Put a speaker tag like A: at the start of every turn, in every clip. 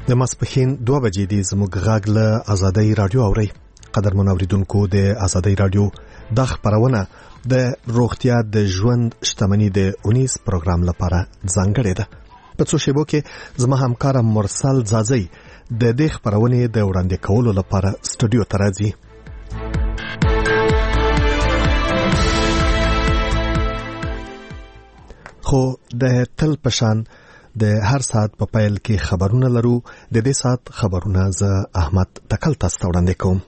A: د ماسپښین 2 بجې دي زموږ غږ له آزادۍ رادیو اوري. قدرمن اوریدونکو د آزادۍ رادیو د خبرونه د روغتیا د ژوند شتمنۍ د 19 پروګرام لپاره ځانګړې ده. په څو شیبو کې زما همکار مرسل زازی د دې خبرونه د وړاندې کولو لپاره سټوډیو ته راځي. خو د تل پشان د هر ساعت په پیل کې خبرونه لرو. د دې ساعت خبرونه ز احمد تکل تاسو ته وړاندې کوم.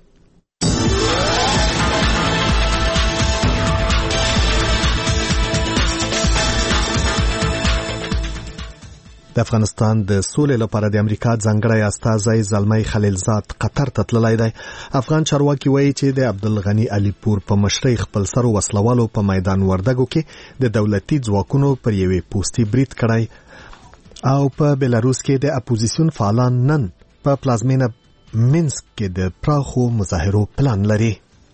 A: د افغانستان د سولې لپاره د امریکا ځانګړی استازی زلمی خلیلزاد قطر ته تللی دی. افغان چارواکي وایي چې د عبدالغنی علي پور په مشرۍ خپل سرو وسلوالو په میدان وردګو کې د دولتي ځواکونو پر یوې پوستي برید کړی او په بلاروس کې د اپوزیسیون فعالان نن په پلازمینه مینسک کې د پراخو مظاهرو پلان لري.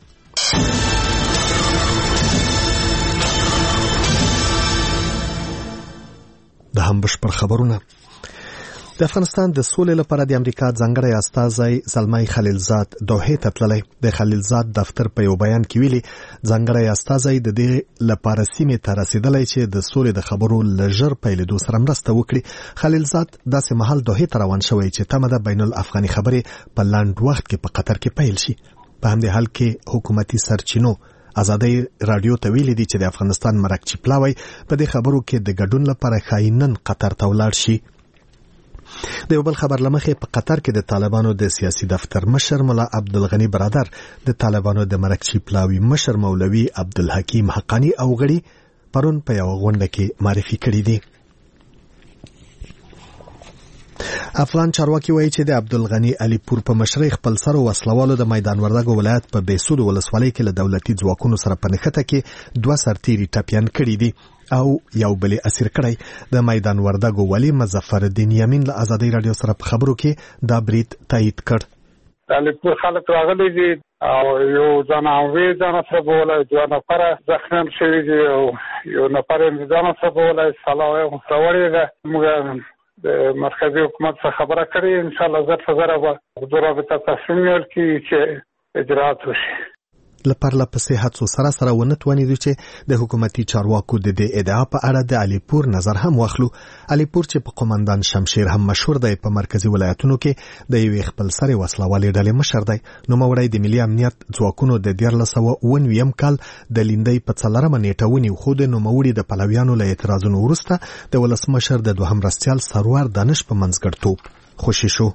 A: د هم بشپړ خبرونه. د افغانستان د سولې لپاره د امریکا ځانګړی استازی زلمی خلیلزاد دوحې ته تللی. د خلیلزاد دفتر په یو بیان کې ویلي ځانګړی استازی د دې لپاره سیمې ته رسیدلی چې د سولې د خبرو لژر پیلېدو سره مرسته وکړي. خلیلزاد داسې مهال دوحې ته روان شوی چې تمه ده بین الافغاني خبرې په لنډ وخت کې په قطر کې پیل شي. په همدې حال کې حکومتي سرچینو آزادۍ رادیو ته ویلي دي چې د افغانستان مرکچی پلاوی په دې خبرو کې د ګډون لپاره خاینن قطر ته ولاړ شي. د یو بل خبر لمخې په قطر کې د طالبانو د سیاسي دفتر مشر ملا عبدالغنی برادر د طالبانو د مرکچی پلاوی مشر مولوی عبدالحکیم حقانی او غړي پرون په یو غونډه کې معرفي کړي دي. افغان چارواکي وایي چې د عبدالغنی علي پور په مشرۍ خپل سرو وسلوالو د میدان وردګو ولایت په بیسود ولسوالۍ کې له دولتي ځواکونو سره په نښته کې 2 سرتیري ټپیان کړي دي او یو بل اسیر کړی. د میدان وردګو ولی مظفر الدین یمین له آزادۍ رادیو سره په خبرو کې دا برید تایید کړ.
B: علي پور خلک راغلي دي او یو ځاناوي ځان سره بوله 2 نفر زخمیان شوي دي او یو نفر ځان سره بوله سلاوي مستوړي ده. موږ د مرکزی حکومت څخه خبره کړې ان شاء الله زر فزره به د رابطه تصمیم نیول کی چې اجرات وشي.
A: لپاره پسې هڅو سره ونتوانید چې د حکومتي چارواکو د دې ادعا په اړه د علي پور نظر هم واخلو. علي پور چې په قومندان شمشیر هم مشهور دی په مرکزی ولایتونو کې د یوې خپل سره وسلوالې ډلې مشر دی. نو موړی د ملي امنیت ځواکونو د 1999 کال د لیندۍ په 4مه نیټه ونیو خو د نوموړي د پلویانو له اعتراضونو وروسته د ولسمشر د دوهم رستیال سرور دانش په منځګړیتوب خوشی شو.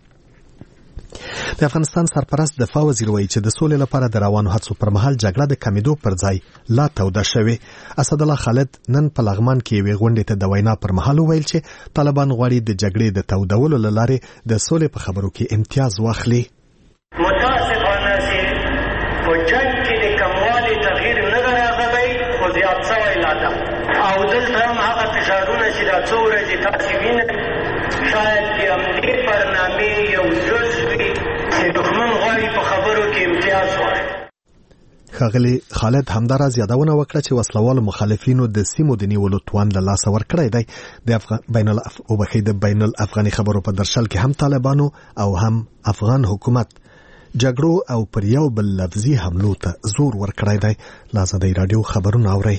A: د افغانستان سرپرست دفاع وزیر وایي چې د سولې لپاره د روانو هڅو پر مهال جګړه د کمیدو پر ځای لا توده شوې. اسد الله خالد نن په لغمان کې یوې غونډې ته د وینا پر مهال وویل چې طالبان غواړي د جګړې د تودولو له لارې د سولې په خبرو کې امتیاز واخلي.
C: متاسفانه چې په جنګ کې د کموالي تغییر نه راغلی خو زیات شوی لا ده او دلته هم هغه فشارونه چې دا څو ورځې تاسې وینئ شاید د امنیت برنامې یو جز وي چې دښمن غواړي په خبرو کې امتیاز واخلي.
A: ښاغلي خالد همداراز یادونه وکړه چې وسلوالو مخالفینو د سیمو د نیولو توان له لاسه ورکړی دی. د بین الافغاني خبرو په درشل کې هم طالبانو او هم افغان حکومت جګړو او پر یو بل لفظي حملو ته زور ورکړی دی. له آزادۍ رادیو خبرونه اورئ.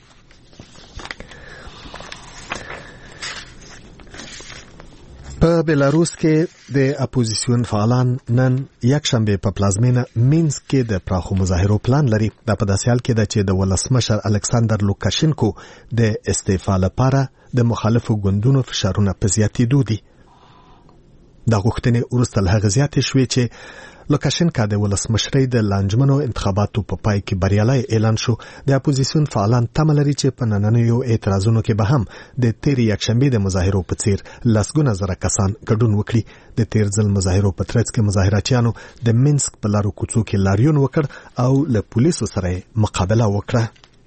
A: په بلاروس کې د اپوزیسیون فعالان نن یکشنبه په پلازمینه مینسک کې د پراخو مظاهرو پلان لري. دا په داسې حال کې ده چې د ولسمشر الکساندر لوکاشینکو د استعفا لپاره د مخالفو ګوندونو فشارونه په زیاتېدو دي. دا غوښتنې وروسته له هغه زیاتې شوې چې لوکاشینکا د ولسمشرۍ د لانجمنو انتخاباتو په پای کې بریالی اعلان شو. د اپوزیسیون فعالان تمه لري چې په نننیو اعتراضونو کې به هم د تېرې یکشنبې د مظاهرو په څیر لسګونه زره کسان ګډون وکړي. د تېر ځل مظاهرو په ترڅ کې مظاهراتیانو د مینسک په لارو کوڅو کې لاریون وکړ او له پولیسو سره مقابله وکړه.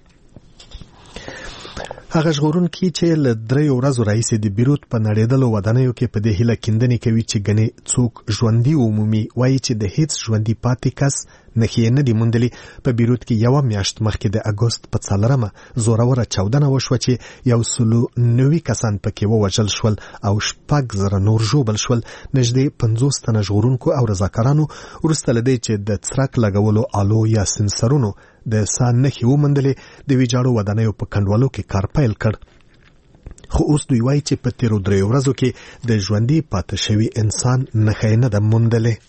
A: هغه ژغورونکي چې له 3 ورځو راهیسې د بیروت په نړېدلو ودانیو کې په دې هیله کیندنې کوي چې ګنې څوک ژوندي عمومي وایي چې د هیڅ ژوندي پاتې کس نښې نه دي موندلې. په بیروت کې یو میاشت مخکې د اګوست په 4 زوروره چاودنه وشوه چې 190 کسان پکې ووژل شول او 6,000 نور ژوبل شول. نږدې 50 تنه ژغورونکو او رضاکارانو وروسته له دې چې د څرک لګولو آلو یا سنسرونو د سا نښې وموندلې د ویجاړو ودانیو په کنډوالو کې کار پیل کړ. خو اوس دوی وایي چې په تیرو 3 ورځو کې د ژوندي پاتې شوي انسان نښه نه ده موندلې.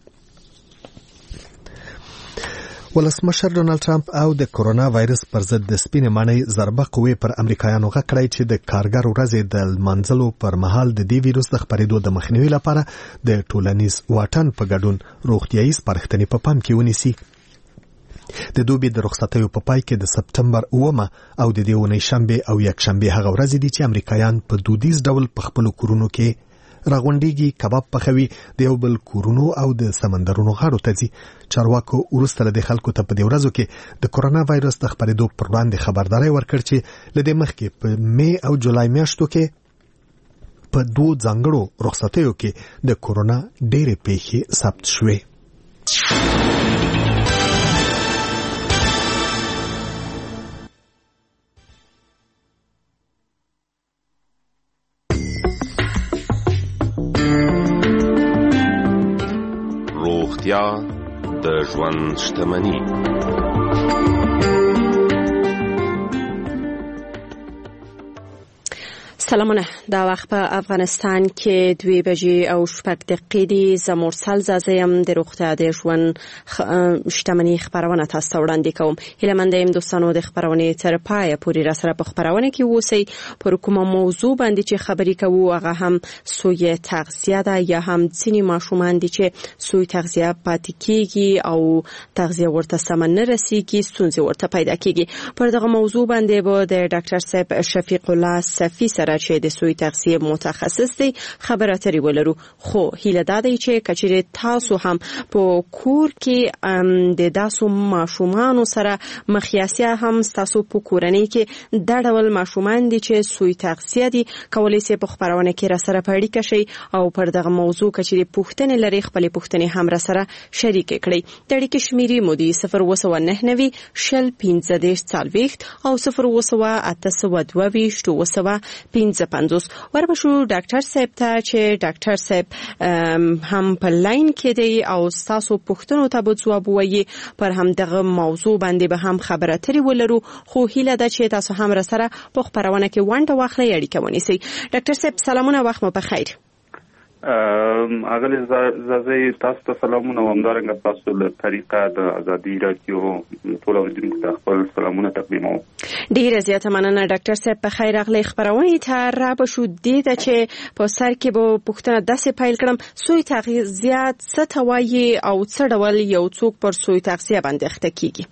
A: ولسمشر ډونالد ټرمپ او د کورونا وایرس پر ضد د سپینې ماڼۍ ضربه قوې پر امریکایانو غږ کړی چې د کارګر ورځې د لمانځلو پر مهال د دې ویروس د خپرېدو د مخنیوي لپاره د ټولنیز واټن په ګډون روغتیایي سپارښتنې په پام کې ونیسي. د دوبي د رخصتیو په پای کې د سپتمبر 9 او د دې اونۍ شنبه او یکشنبه هغه ورځې دي چې امریکایان په دودیز ډول په خپل کورونو کې راغونډيږي، کباب پخوي، د یو بل کورونو او د سمندرونو غاړو ته ځي. چارواکو وروسته د خلکو ته په دې ورځو کې د کورونا وایرس د خپرېدو پر وړاندې خبرداري ورکړ چې لدې مخکې په می او جولای میاشتو کې په 2 ځانګړو رخصتیو کې د کورونا ډېرې پیښې ثبت شوې.
D: روغتیا د ژوند شتمني.
E: سلامونه. دا وخت په افغانستان کې 2 بجې او 6 دقیقې دي. زموږ سلزازم د روغتیا د ژوند شتمني خبرونه تاسو وړاندې کوم. هیله مند یم دوستانو د خبرونه تر پای پورې را سره په خبرونه کې اوسئ. پر کومه موضوع باندې چې خبرې کوو هغه هم سوی تغذیه ده یا هم ځینې ماشومان دي چې سوی تغذیه پاتې کیږي او تغذیه ورته سم نه رسیږي، ستونزې ورته پیدا کیږي. پر دغه موضوع باندې به د ډاکټر صاحب شفیق الله صفی سره چې د سوی تغذیه متخصص دی خبرې اترې ولرو. خو هیله ده چې کچېرې تاسو هم په کور کې د داسو ماشومان سره مخیاسي هم تاسو په کورنۍ کې د ډول ماشومان دي چې سوی تغذیه دي کولای شي په خبرونه کې را سره پړی کشي او پر دغه موضوع کچېرې پوښتنې لري خپل پوښتنې هم را سره شریک کړئ. د اړیکې شمیرې مودي 02990 شل 15 40 او 02822 55 وربشو ډاکټر صاحب ته چې ډاکټر صاحب هم په لاین کې دی او تاسو پوښتنو ته به ځواب وایي. پر هم دغه موضوع باندې به هم خبرې اترې ولرو. خو هیله ده چې تاسو هم را سره په خبرونه کې ونډه واخلئ، اړیکه ونیسئ. ډاکټر صاحب سلامونه، وخت مو بخیر.
F: اغلی زازی تاسو ته سلامونه او همدارنګه تاسو له طریقه د ازادي رادیو ټول اوریدونکو ته خپل سلامونه تقدیموم.
E: ډیره زیاته مننه ډاکټر صاحب. په خیر راغلی. خبرونه ته را بشو دې ته چې په سر کې به پوښتنه داسې پیل کړم، سوی تغذیه څه ته وایي او څه ډول یو څوک پر سوی تغذیه باندې اخته کیږي؟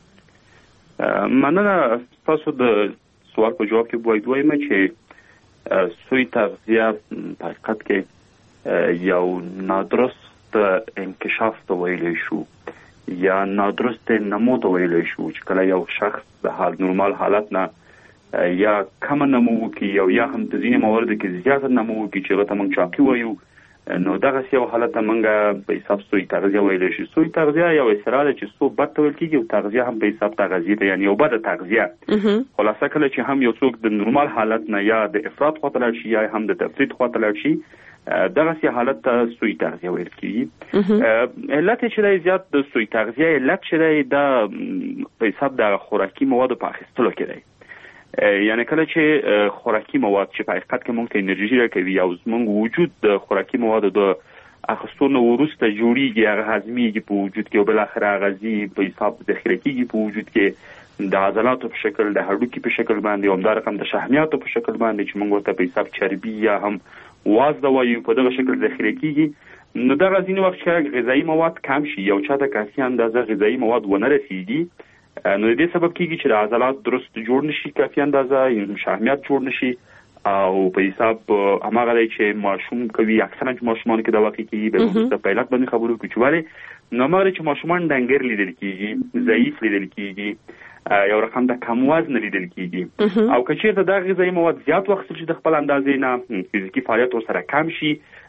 F: مننه. تاسو د سوال په جواب کې وایم چې سوی تغذیه په حقیقت کې یو نادرست انکشاف ته ویلی شو یا نادرست نمو ته ویلی شو چې کله یو شخص د نورمال حالت نه یا کم نمو وکړي او یا هم د ځینې موارد کې زیات نمو وکړي چې هغه ته موږ چاقي وایو، نو دغه یو حالت ته موږ په حساب سوی تغذیه ویلی شو. سوی تغذیه یو اصطلاح ده چې سو بد ته ویل کېږي او تغذیه هم په حساب تغذیه ده، یعنی یو بده تغذیه. خلاصه کله چې هم یو څوک د نورمال حالت نه یا د افراط خواته لاړ شي یا هم د تفریط خواته لاړ شي، دغه سي حالت ته سوی تغذیه ویل کیږي. علت چې دی زیات د سوی تغذیه علت چې دی د په حساب د خوراکي موادو په اخیستلو کې دی. یعنی کله چې خوراکي مواد چې په حقیقت کې موږ ته انرژي راکوي او زموږ وجود د خوراکي موادو د اخیستلو وروسته جوړیږي، هغه هضمېږي په وجود کې او بل اخر هغه ځي په حساب ذخیره کیږي په وجود کې د عضلاتو په شکل، د هډوکي په شکل باندې او همدارقم د شحمیاتو په شکل باندې چې موږ ورته په حساب چربي یا هم وازده وایو په دغه شکل ذخیره کیږي. نو دغه ځینې وخت چې غذایي مواد کم شي او چاته کافي اندازه غذایي مواد ونه رسیږي، نو دې سبب کیږي چې د عضلات درست جوړ نشي، کافي اندازه شحمیات جوړ نشي او په حساب هماغه دی چې ماشوم کوي. اکثرا ماشومان کې دا واقع کیږي به د پیلات باندې خبرو کوي چې ولی نو هغه چې ماشومان ډنګر لیدل کیږي، ضعیف لیدل کیږي، یو رقم د کم وزن لیدل کیږي او که چیرته دا غذایي مواد زیات وخت چې د خپل اندازې نه فزیکي فعالیت سره کم شي،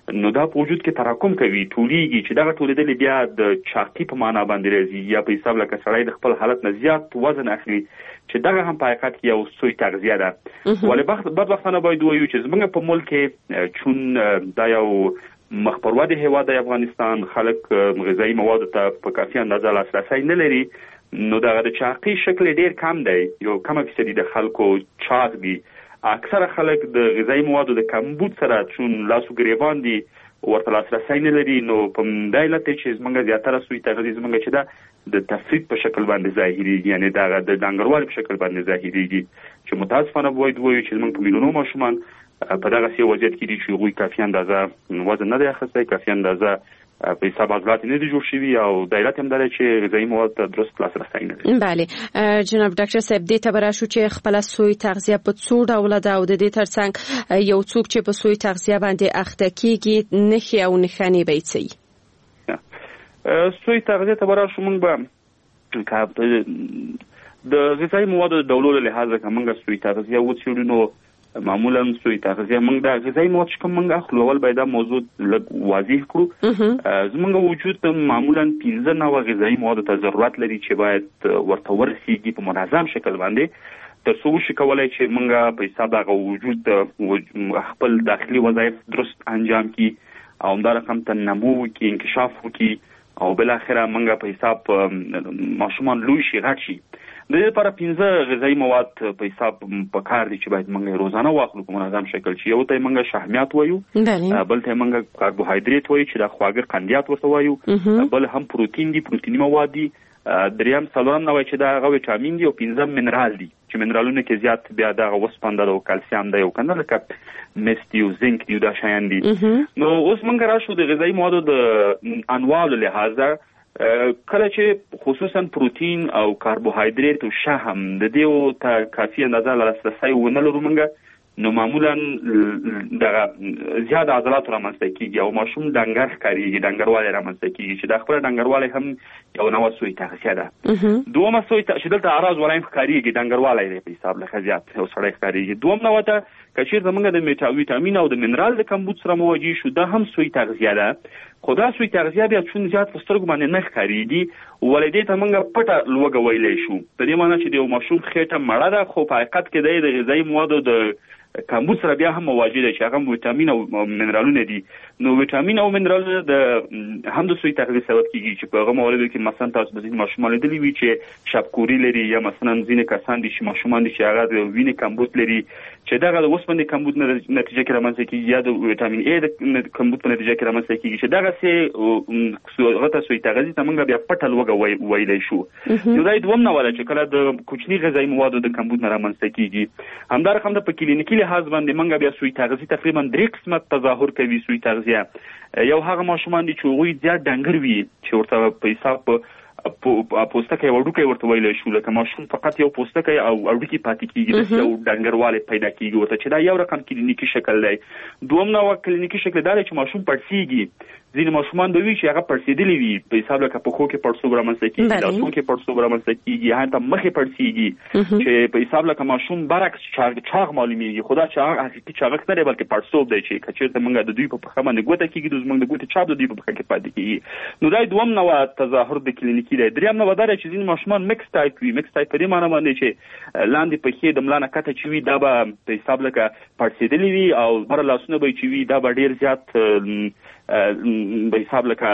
F: نو دا په وجود کې تراکم کوي، ټولېږي، چې دغه ټولېدل بیا د چاقي په معنا باندې راځي، یا په حساب لکه سړی د خپل حالت نه زیات وزن اخلي، چې دغه هم په حقیقت کې یو سوی تغذیه ده. ولې بدبختانه باید ووایو چې زموږ په ملک کې چون دا یو مخ پر وده هیواد د افغانستان، خلک غذایی موادو ته په کافي اندازه لاسرسی نه لري، نو دغه د چاقي شکل ډیر کم دی، یو کم فیصدي د خلکو چاق دي. اکثره خلک د غذایی موادو د کمبود سره چون لاسو ګریوان دي ورته لاسرسی نه لري، نو په همدې علت چې زموږ زیاتره سوی تغذیه زموږ چې ده د تفرید په شکل باندې ظاهریږي، یعنی دغه د ډنګروالي په شکل باندې ظاهریږي، چې متاسفانه باید ووایو چې زموږ په میلیونونو ماشومان په دغه سي وضعیت کې دي چې هغوی کافي اندازه وزن نه دی اخیستی، کافي اندازه په حساب عضلات نه دي جوړ شوي، او د علت هم دا دی چې غذایی مواد ته درست لاسرسی نه لري.
E: بله جناب ډاکټر صاحب، دې ته به راشو چې خپله سوی تغذیه په څو ډوله ده، او د دې ترڅنګ یو څوک چې په سوی تغذیه باندې اخته کیږي نښې او نښانې به یې څه وي؟
F: سوی تغذیه ته به راشو، موږ به د غذایی موادو د ډولو له لحاظه که موږ سوی تغذیه وڅېړو، نو معمولا سوی تغذیه موږ د غذایی مواد چې کوم موږ اخلو، اول باید دا موضوع لږ واضح کړو. زموږ وجود معمولا 15 نوع غذایی موادو ته ضرورت لري چې باید ورته ورسیږي په منظم شکل باندې، تر څو وشي کولای چې موږ په حساب دغه وجود خپل داخلي وظایف درست انجام کړي، او همدا رقم ته نمو وکړي، انکشاف وکړي، او بالاخره موږ په حساب ماشومان لوی شي، غټ شي. د دې لپاره 15 غذایی مواد په حساب په کار دي چې باید موږ روزانه واخلو په منظم شکل، چې یو ته موږ شحمیات وایو، بل ته موږ کاربوهایدریت وایو چې د خواږه قندیات ورته وایو، بل هم پروتین دي، پروتینی مواد دي، دریم څلورم نوع چې دا هغه ویټامین دي، او پنځم منرال دي چې منرالونه کې زیات بیا دغه وسپنده او کلسیم دی، او کنه لکه مس دی او زنک دی، دا شیان دي. نو اوس موږ راشو د غذایی موادو د انواعو له لحاظه، کله چې خصوصا پروتین او کاربوهایدریت او شحم د دې ته کافي اندازه لاسرسی ونه لرو موږ، نو معمولا دغه زیات عضلات رامنځته کیږي او ماشوم ډنګر ښکارېږي، ډنګروالی رامنځته کیږي، چې دا خپله ډنګروالی هم یو نوع سوی تغذیه ده. دومه سوی چې دلته اعراض ولایم ښکارېږي، ډنګروالی دی په حساب لکه زیات یو سړی ښکارېږي. دوم نوع ته که چېرته موږ د ویټامین او د منرال د کمبود سره مواجه شو، دا هم سوی تغذیه ده، خو دا سوی تغذیه بیا چون زیات په سترګو باندې نه ښکارېږي، ولې دې ته موږ پټه لوږه ویلی شو، په دې معنی چې د یو ماشوم خېټه مړه ده، خو په حقیقت کې دی د غذایي موادو د کمبود سره بیا هم مواجه دی، چې هغه ویټامین او منرالونه دي. نو ویټامین او منرالونه د هم د سوی تغذیه سبب کیږي، چې په هغه مواردو کې مثلا تاسو به ځینې ماشومان لیدلي وي چې شبکوري لري، یا مثلا ځینې کسان دي چې ماشومان دي چې هغه د وینې کمبود لري، چې دغه د اوسپنې کمبود نتیجه کې رامنځته کیږي، یا د ویټامین ای د کمبود په نتیجه کې رامنځته کیږي، چې دغسې هغه ته سوی تغذیې ته موږ بیا پټه لوږه ویلی شو. نو دا یې دوم نوع ده چې کله د کوچني غذایي موادو د کمبود نه رامنځته کیږي. همدارقم د په کلینیکي لحاظ باندې موږ بیا سوی تغذیه تقریبا 3 قسمه تظاهر کوي. سوی تغذیه یو هغه ماشومان دي چې هغوی زیات ډنګر وي، چې ورته په حساب پوستکی او وړوکی ورته ویلی شو، لکه ماشوم فقط یو پوستکی او وړوکی پاتې کیږي، یو ډنګروالی پیدا کیږي ورته، چې دا یو رقم کلینیکي شکل دی. دوم نوع کلینیکي شکل دا دی چې ماشوم پړسیږي. ځینې ماشومان به وي چې هغه پړسېدلي وي، په حساب لکه پښو کې پړسوب رامنځته کیږي، لاسونو کې پړسوب رامنځته کیږي، هلته مخې پړسېږي، چې په حساب لکه ماشوم برعکس چاغ معلومیږي، خو دا چاغ حقیقي چاغښت نه دی بلکې پړسوب دی، چې که چېرته موږ د دوی په پښه باندې ګوته کیږي، زموږ د ګوتې چاپ د دوی په پښه کې پاتې کیږي. نو دا دوم نوع تظاهر د کلینیکي دی. دریم نوع دا دی چې ځینې ماشومان مکس ټایپ وي. مکس ټایپ په دې معنی باندې چې لاندې پښې د ملا نه کته چې وي دا به په حساب لکه پړسېدلي وي، او بره لاسونه به چې وي دا به ډېر زیات په حساب لکه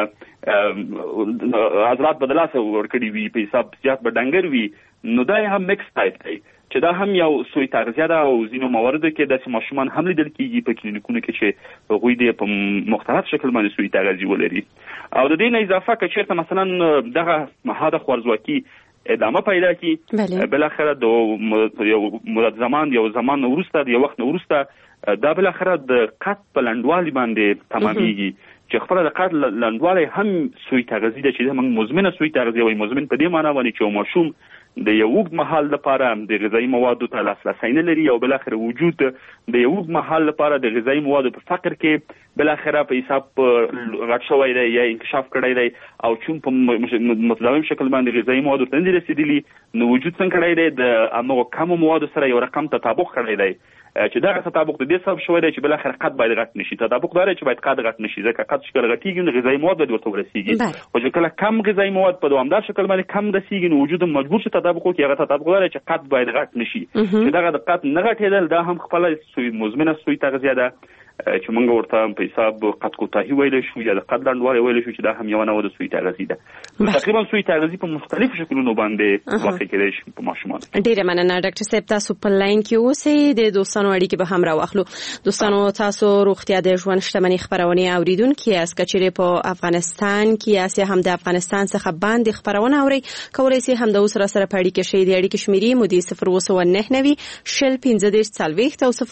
F: عضلات به د لاسه ورکړي وي، په حساب زیات به ډنګر وي. نو دا هم مکس ټایپ دی، چې دا هم یو سوی تغذیه ده، او ځینو مواردو کې داسې ماشومان هم لیدل کېږي په کلینیکونو کې چې هغوی د په مختلف شکل باندې سوی تغذیه ولري. او د دې نه اضافه که چېرته مثلا دغه مهاده خوارځواکي ادامه پیدا کی، بالاخره د یو زمان وروسته، د یو وخت وروسته دا بالاخره د قد په لنډوالي باندې تمامېږي، چې خپله د قد لنډوالی هم سوی تغذیه ده، چې موږ مزمنه سوی تغذیه وایي. مزمن په دې معنی باندې چې یو ماشوم د یو اوږد مهال لپاره د غذایي موادو ته لاسرسی نه لري، او بالاخره وجود د یو اوږد مهال لپاره د غذایي موادو په فقر کې بالاخره په حساب غټ شوی دی یا انکشاف کړی دی، او چون په متداوم شکل باندې غذایي موادو ته نه دي رسېدلي، نو وجود څنګه کړی دی د همغو کمو موادو سره یو رقم تطابق کړی دی، چې دغه تطابق د دې سبب شوی دی چې بل اخر قد باید غټ نشي. تطابق دا چې باید قد غټ نشي، ځکه قد شکل غټیږي نو غذایي مواد به ورته ورسیږي، خو چې کله کم غذایي مواد په دوامدار شکل باندې کم رسیږي نو وجود مجبور شي تطابق وکړي. هغه تطابق دا چې قد باید غټ نشي، چې دغه د قد نه غټېدل دا هم خپله مزمنه سوی تغذیه ده چې موږ ورته په حساب قد کوتاهي ویلی شو یا د قد لنډوالی ویلی شو، چې دا هم یوه نوع د سوی تغذي ده. تقریبا سوی تغذي په مختلفو شکلونو باندې واقع کېدای شي په ماشومانو.
E: ډېره مننه ډاکټر صاحب، تاسو په لاین کې اوسئ، د دوستانو اړیکې به هم راواخلو. دوستانو، تاسو روغتیا د ژوند شتمنۍ خپرونې اوریدونکي یاست. که چیرې په افغانستان کې یاست یا هم د افغانستان څخه باندې خپرونه اورئ، کولی شئ هم د اوس سره په اړیکه شئ. د اړیکې شمیرې مو د 02990 شل 15 40 او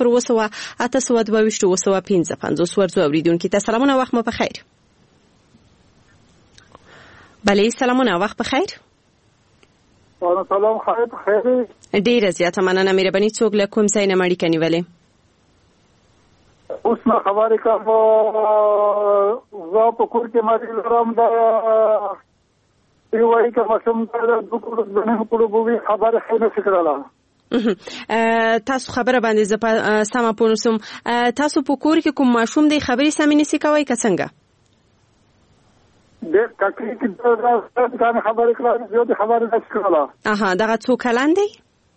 E: 02822 ورزو اوریدونکي ته سلامونه، وخت مو بخیر. بله، سلامونه، وخت بخیر.
B: سلام، خیر بخیر.
E: ډیره زیاته مننه. مهرباني، څوک له کوم ځای نه اړیکه نیولې؟
B: اوس نه خبرې کوم، زه په کور کې مریض لرم، دا یو اړیکه ماشوم د دوه کړو خبره خیر نه فکرله.
E: تاسو خبره باندې زه سم پونسم. تاسو په کور کې کوم ماشوم دی؟ خبرې سمې نسی کوي که څنګه؟
B: د تکلیف د خبرې کړه، یو د خبرې نسی کوله.
E: اها، دغه څو کلن دی؟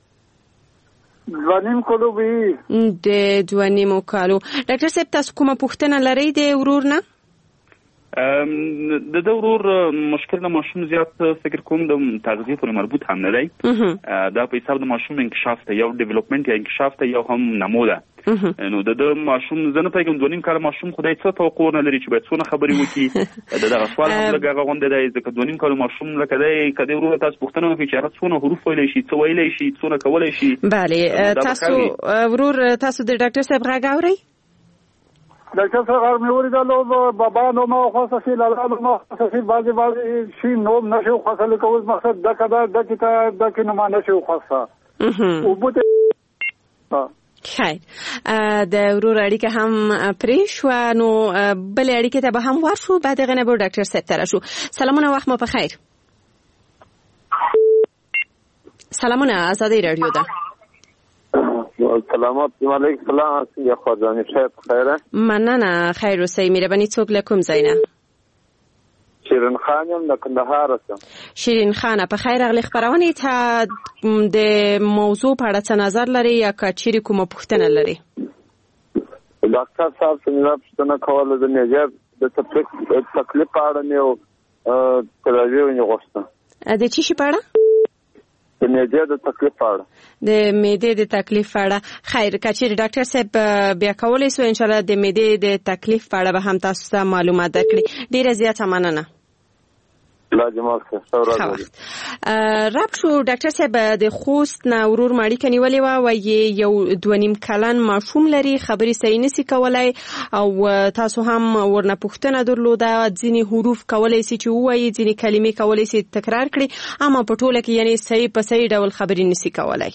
B: 2.5 کالو وي.
E: د 2.5 کالو. ډاکټر صاحب، تاسو کومه پوښتنه لرئ د ورور نه؟
F: د ورور مشکل د ماشوم زیات فکر کوم د تغذیه پورې مربوط هم نه دی. دا په حساب د ماشوم انکشاف ته، یو ډیولپمنٹ یا انکشاف ته، یو هم نمو ده. نو د ماشوم زه نه پوهېږم 2.5 کاله ماشوم خدای څه توقع نه لري چې باید څونه خبرې وکړي. دغه سوال هم لږ هغه غوندې دی، ځکه 2.5 کاله ماشوم لکه دی که د ورور تاسو پوښتنه وکړي چې هغه څونه حروف ویلی شي، څه ویلی شي، څونه کولی شي.
E: بله، تاسو ورور، تاسو د ډاکټر صاحب غږ اورئ؟
B: ډاکټر صاحب مې ولیدل، بابا نو ما خوښه شي، لالا نو ما خوښه شي، بعضې شي نوم نه شي خوښه، لکه اوس مقصد دکه ده، دکې نو ما نه شي خوښه. اوبو ته
E: خیر، د ورور اړیکه هم پرې شوه، نو بلې اړیکې ته به هم ورشو. بعد هغې نه به ډاکټر صاحب ته راشو. سلامونه، وخت مو په خیر. سلامونه، ازادۍ راډیو ده.
G: سلامات، وعلیکم السلام. یا خواجانی صاحب خیره؟ مننه،
E: خیر اوسئ. مهرباني، څوک له کوم ځای نه؟
G: شیرین خان یم، د کندهار هستم.
E: شیرین خانه، په خیر راغلی. خپرونې ته د موضوع په اړه څه نظر لري یا که چیرې کومه پوښتنه لري؟
G: ډاکټر صاحب څنګه پوښتنه کوله د نجات د تکلیف په اړه مې تراویح غوښته.
E: د چی شي په اړه؟
G: د معدې د تکلیف په اړه.
E: د معدې د تکلیف په اړه. خیر، که چیرې ډاکټر صاحب بیا کولی سو ان شاء الله د معدې د تکلیف په اړه به هم تاسو ته معلومات درکړي. ډیره زیاته مننه.
G: لا جمال څه
E: رب شو. ډاکټر صاحب، د خوست نه ورور ماړیکه نیولې وه، وایي یو 2.5 کلن ماشوم لري، خبرې صحیح نسی کولی، او تاسو هم ورنه پوښتنه درلوده، ځینې حروف کولی سي چې ووایي، ځینې کلمې کولی سي تکرار کړي، اما په ټوله کې یعنی صحیح په صحیح ډول خبرې نسی کولی.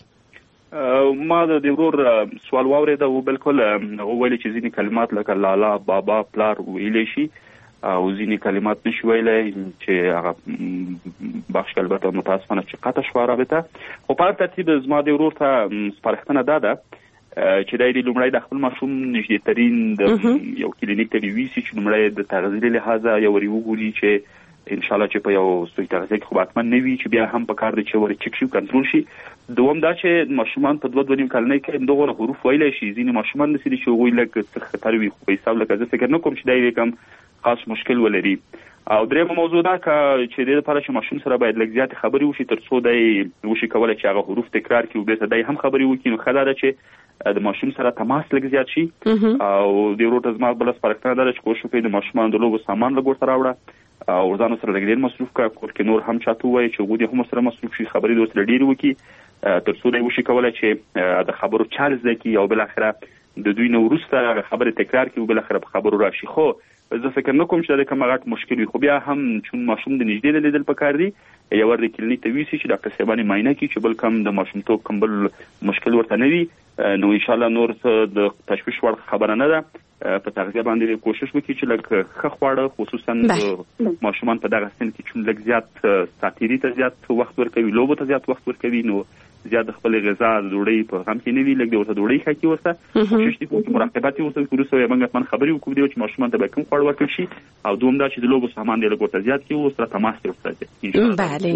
F: ما د ورور سوال واورېده او بالکل ویلي چې ځینې کلمات لکه لالا، بابا، پلار ویلی شي او ځینې کلمات نشي ویلی چې هغه بخش البته متاسفانه چې قطع شوه رابطه. خو په هر ترتیب زما د ورور ته سپارښتنه دا ده چې دی د لومړی د خپل ماشوم نږدې ترین د یو کلینیک ته یوسي چې لومړی د تغذیې لحاظه یو ورې وګوري چې انشاءالله چې په یو سوی تغذیه کې خو حتما نه وي، چې بیا هم په کار دی چې ورې چک شي، کنټرول شي. دوم دا چې ماشومان په 2.5 کلنۍ کې همدغه حروف ویلی شي. ځینې ماشومان داسې دي چې هغوی لږ څه خطر وي، خو په حساب لکه زه فکر نه کوم چې دی کوم خاص مشکل ولري. او درېمه موضوع دا چې د لپاره چې ماشوم سره باید لږ زیاتې خبرې وشي تر څو دی وشي کولی چې هغه حروف تکرار کړي او بیرته دی هم خبرې وکړي. نو ښه دا ده چې د ماشوم سره تماس لږ زیات شي. او د ورور ته زما بله سپارښتنه دا ده چې کوشش وکړي د ماشومانو د لوبو سامان لږ ورته راوړه او ځان سره لږ ډېر مصروف کړه. کور کې نور هم چاته ووایي چې هغوی هم سره مصروف شي، خبرې د ورسره ډېرې وکړي تر څو دی وشي کولی چې د خبرو چال زده کړي او بالاخره د دوی نه وروسته هغه خبرې تکرار کړي او بالاخره په خبرو راشي. خو زه فکر نه کوم چې دا کوم غټ مشکل وي، خو بیا هم چون ماشوم د نږدې نه لیدل پکار دي یو ور د کلینیک ته ویسي چې ډاکټر صاحبانه معاینه کوي چې بل کم د ماشومتوب کم بل مشکل ورته نه وي نو ان شاء الله نور څه د تشویش وړ خبره نه ده په تغذیه باندې کوشش وکړي چې لکه ښه خواړه خصوصا ماشومان په دغه سن کې چې لږ زیات ساتيري ته زیات وخت ورکوي لوبو ته زیات وخت ورکوي نو زیات خپل غذا ډوډۍ په غم کې نه وي لږ ورته ډوډۍ خاکي ورته کوشش دي چې مراقبت ورته وکړو سو موږ من خبري وکړو چې ماشومان ته به کوم خواړه ورکړي شي او دوم دا چې د لوبو سامان دی لږ ورته زیات کی او سره تماس ورته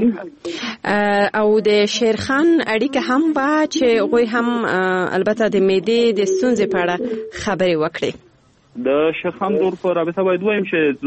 E: بله او د شیرخان اړیکه هم با چې غوي هم البته د معدې د ستونزې په اړه خبري وکړي
F: د شیرخان دور په رابطه باید وایم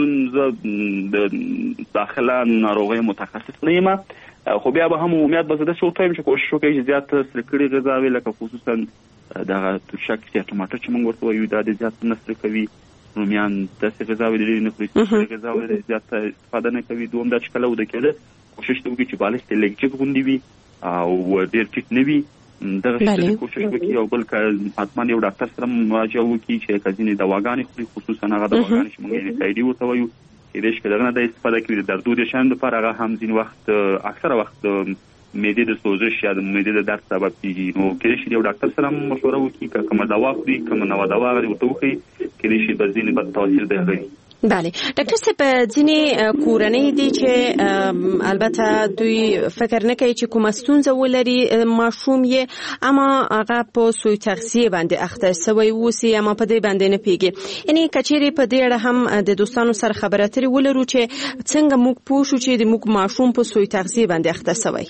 F: چې د داخله ناروغي متخصص نه یم خو بیا به هم امید به زده شو تایم چې کوشش وکړي چې زیات سرکړي غذاوي لکه خصوصا دغه ترشک یا ټماټر چې موږ ورته وایو دا د زیات نسل کوي رومیان داسې غذاوي د نه خوري غذاوي زیات استفاده نه کوي دوم دا چې کله ود کېده کوشش وکړي چې بالښت لږ چې غونډي وي او ډېر ټیټ نه وي دغه څه کوشش وکړي او بل حتما یو ډاکټر سره مراجعه وکړي چې کله دواګانې خوري خصوصا هغه دواګانې چې موږ یې سایډي ورته وایو کېدای شي کله د استفاده کوي د دردو د شان لپاره هغه هم ځین وخت اکثره وخت معدې د سوزش یا د معدې د درد سبب کیږي نو کېدای شي یو ډاکټر سره مشوره وکړي کومه دوا خوري کومه نوې دوا ورته وکړي کېدای شي به ځینې بد تاثیر درلودي
E: بله ډاکټر صاحب ځینې کورنۍ دي چې البته دوی فکر نه کوي چې کومه ستونزه ولري ماشوم یې اما هغه په سوی تغذیه باندې اخته شوی وسی اما په دې باندې نه پیږي یعنی کچېری په دې اړه هم د دوستانو سره خبرې اترې ولرو چې څنګه موږ پوښو چې د موږ ماشوم په سوی تغذیه باندې اخته شوی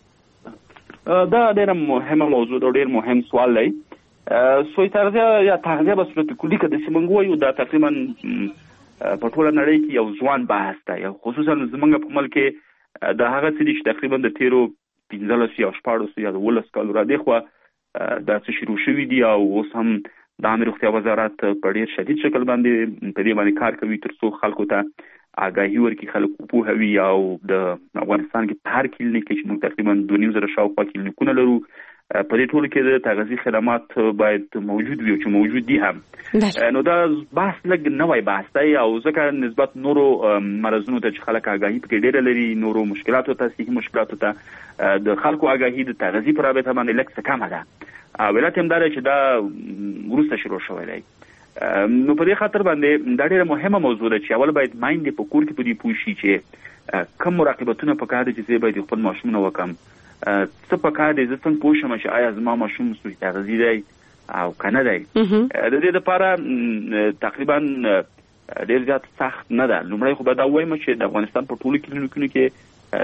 F: دا ډېر مهمه موضوع او ډېر مهم سوال دی سوی تغذیه یا تغذیه په صورت کلی کې د سیمنګ وایو دا تقریبا په ټوله نړۍ کې یو ځوان بحث دی خصوصا زمونږ په ملک کې د هغه څه چې تقریبا د 13 یا 14 یا 15 کال را دی خو دا څه شروع شوی دی او اوس هم د عامه روغتیا وزارت په ډیر شدید شکل باندې په دې باندې کار کوي ترڅو خلکو ته آگاهی ورکړي خلکو په هوی او د افغانستان کې په هر کلینیک کې موږ تقریبا 2.5 شاوخوا کلینیکونه لرو په دې ټولو کې د تغذیه خدمات باید موجود وي چې موجود دي هم نو دا بحث لږ نوې بحث دی او ځکه نسبت نورو مرزونو ته چې خلک آگاهی پکې ډېر لري نورو مشکلاتو ته صحي مشکلاتو ته د خلکو آگاهی د تغذیه پر رابطه باندې لږ څه کمه ده ولات هم دا چې دا ورسته شروع شوی دی نو په دې خاطر باندې دا ډېره مهمه موضوع ده چې اول باید مایند په کور کې په دې پوه شي چې کوم مراقبتونه پکار دي چې باید خپل ماشومونه وکم څه پکار دي زه څنګه پوه شم چې آیا زما ماشوم سوی تغذیه دی او کنه دی د دې لپاره تقریبا ډېر زیات سخت نه ده لومړی خو به دا وایم چې د افغانستان په ټولو کلینیکونو کې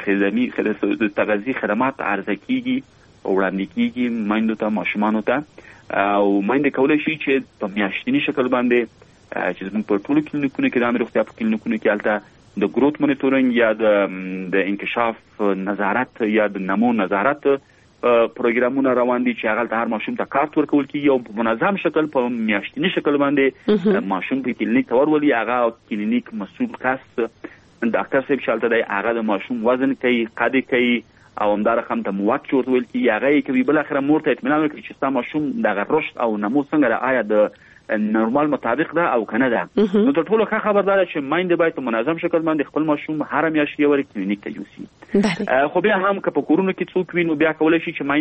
F: د تغذیه خدمات عرضه کیږي او وړاندې کیږي مایندو ته ماشومانو ته او مایند کولای شي چې په میاشتنی شکل باندې چې زموږ په ټولو کلینیکونو کې د عامه روغتیا په کلینیکونو کې البته د گروث مونیټورینګ یا د انکشاف نظارت یا د نمو نظارت پروګرامونه روان دي چې هغه د هر ماشوم ته کارت ورکول کیږي او په منظم شکل په میاشتنی شکل باندې ماشوم په کلینیک ته ورولي هغه کلینیک مسؤل کس ډاکټر صاحب شالته دی هغه د ماشوم وزن کوي قد کوي او همدار رقم ته مواد چورت ویل کی هغه کوي بل اخر مور ته اطمینان ورکړي چې ستا ماشوم دغه رشد او نمو څنګه آیا د نورمال مطابق ده او کنه ده نو ټول ښه خبردار چې مایند باید په منظم شکل باندې خپل ماشوم هر میاشت یو ور کلینیک ته یوسي خو بیا هم که په کورونو کې څوک وي نو بیا کولای شي چې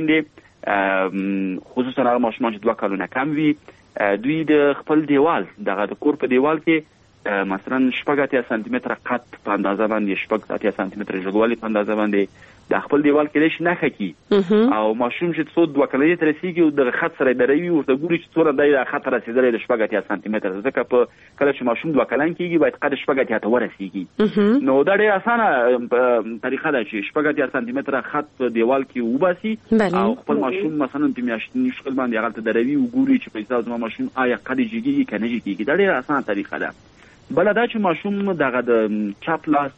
F: مایند خصوصا هغه ماشومان چې 2 کالونه کم وي دوی د خپل دیوال دغه د کور په دیوال کې مثلا 8 سانتي متر قد په اندازه باندې 8 سانتي متر جوړوالي په اندازه باندې د خپل دیوال کې لښ نه خکی او ماشوم چې څو 2 کلې تر رسیدي د خط سره دروي ورته ګوري چې څوره د خط رسیدلې د 8 سانتي متر ځکه په کله چې ماشوم 2 کلن کېږي باید قد 8 ته ورسیږي نو دا ډېر اسانه طریقه ده چې 8 سانتي متر خط دیوال کې وباسي او خپل ماشوم مثلا په میاشتنی شکل باندې هغه ته دروي او ګوري چې په ځای د ماشوم آیا قد جګي کنه جګي دا ډېر اسانه طریقه ده بل دا چې ماشوم دغه د چاپ لاس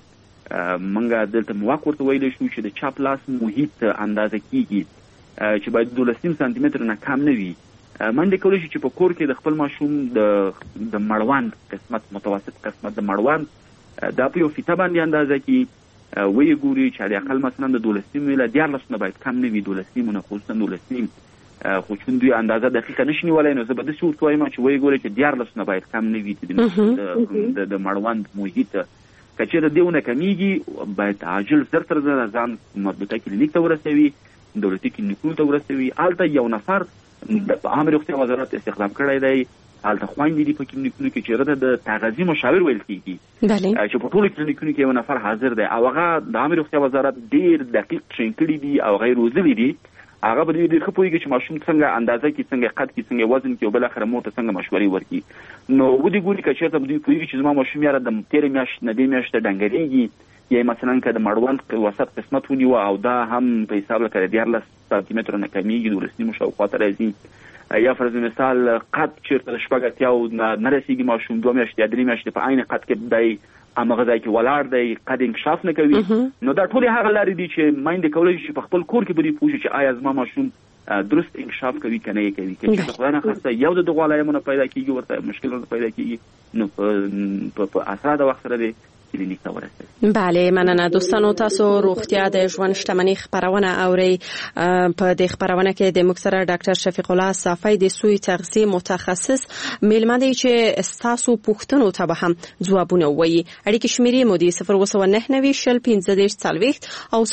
F: منګه دلته مواق ورته ویل شو چې د چاپ لاس محیط اندازه کیږي چې باید 12 سانتي متر نه کم نه وي منډه کولای شي چې په کور کې د خپل ماشوم د مړوند قسمت متوسط قسمت د مړوند د په یو فیته باندې اندازه کی وی ګوري چې د اقل مثلا د 12 میله 14 نه باید کم نه وي 12 نه خصوصا 12 خو چون دوی اندازه دقیقه نشي ولای نو زه به د څه ورته وایم چې وی ګوري چې 14 نه باید کم نه وي د مړوند محیط کچېره دیونه کمیږي باید عاجل زر تر زر ځان مربوطه کلینیک ته ورسوي، دولتي کلینیکونو ته ورسوي. هلته یو نفر د عامه روغتیا وزارت استخدام کړی دی، هلته خویندې دي په کلینیکونو کې چې هغه د تغذیې مشاور ویل کېږي چې په ټولو کلینیکونو کې یو نفر حاضر دی او هغه د عامه روغتیا وزارت ډېر دقیق ټرین کړي دي او هغه یې روزلي دي. هغه به ډېر ښه پوهېږي چې ماشوم څنګه اندازه کې، څنګه قد کې، څنګه وزن کې او بالاخره مور ته څنګه مشورې ورکړي. نو ودې ګوري که چېرته به دوی پوهېږي چې زما ماشوم یاره د تېرې میاشت نه دې میاشت ته ډنګرېږي، یا مثلا که د مړوند وسط قسمت ونیوه او دا هم په حساب لکه د 14 سانتي مترو نه کمیږي، 12 شاوخوا ته راځي، یا فرض مثال قد چېرته د 80 نه رسېږي ماشوم 2 میاشتې یا 3 میاشتې په عین قد کې دی همغه ځای کې ولاړ دی، قد انکشاف نه کوي. نو دا ټولې هغه لارې دي چې میندې کولی شي په خپل کور کې به دوی پوه شي چې آیا زما ماشوم درست انکشاف کوي که نه یې کوي. که چې خدای نخواسته یو د دغو علایمو نه پیدا کېږي، ورته مشکلونه پیدا کېږي، نو په اسرا د وخت سره دی کلینیک ته ورسوي.
E: بله، مننه دوستانو. تاسو روغتیا د ژوند شتمنۍ خپرونه اورئ. په دې خپرونه کې د موږ سره ډاکټر شفیق الله صافی د سوی تغذیه متخصص میلمه دی چې ستاسو پوښتنو ته به هم ځوابونه ووایي. اړیکې شمیرې مو دي 029901540 او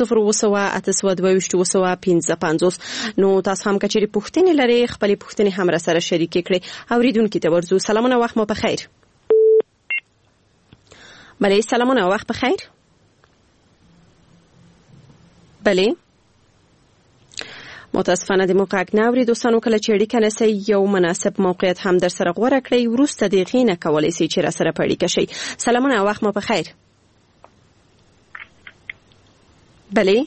E: 028221550. نو تاسو هم کچېرې پوښتنې لرئ خپلې پوښتنې هم را سره شریکې کړئ. اوریدونکو ته ورځو. سلامونه، وخت مو بخیر. بله، سلامونه، وقت بخیر. بله، متاسفانه د موقع ناوري دوستانو، کله چې اړیکه نسئ یو مناسب موقعیت هم در سره غوره کړئ، وروسته د هغې نه کولی سئ چې را سره په اړیکه شئ. سلامونه، وخت مو بخیر. بله،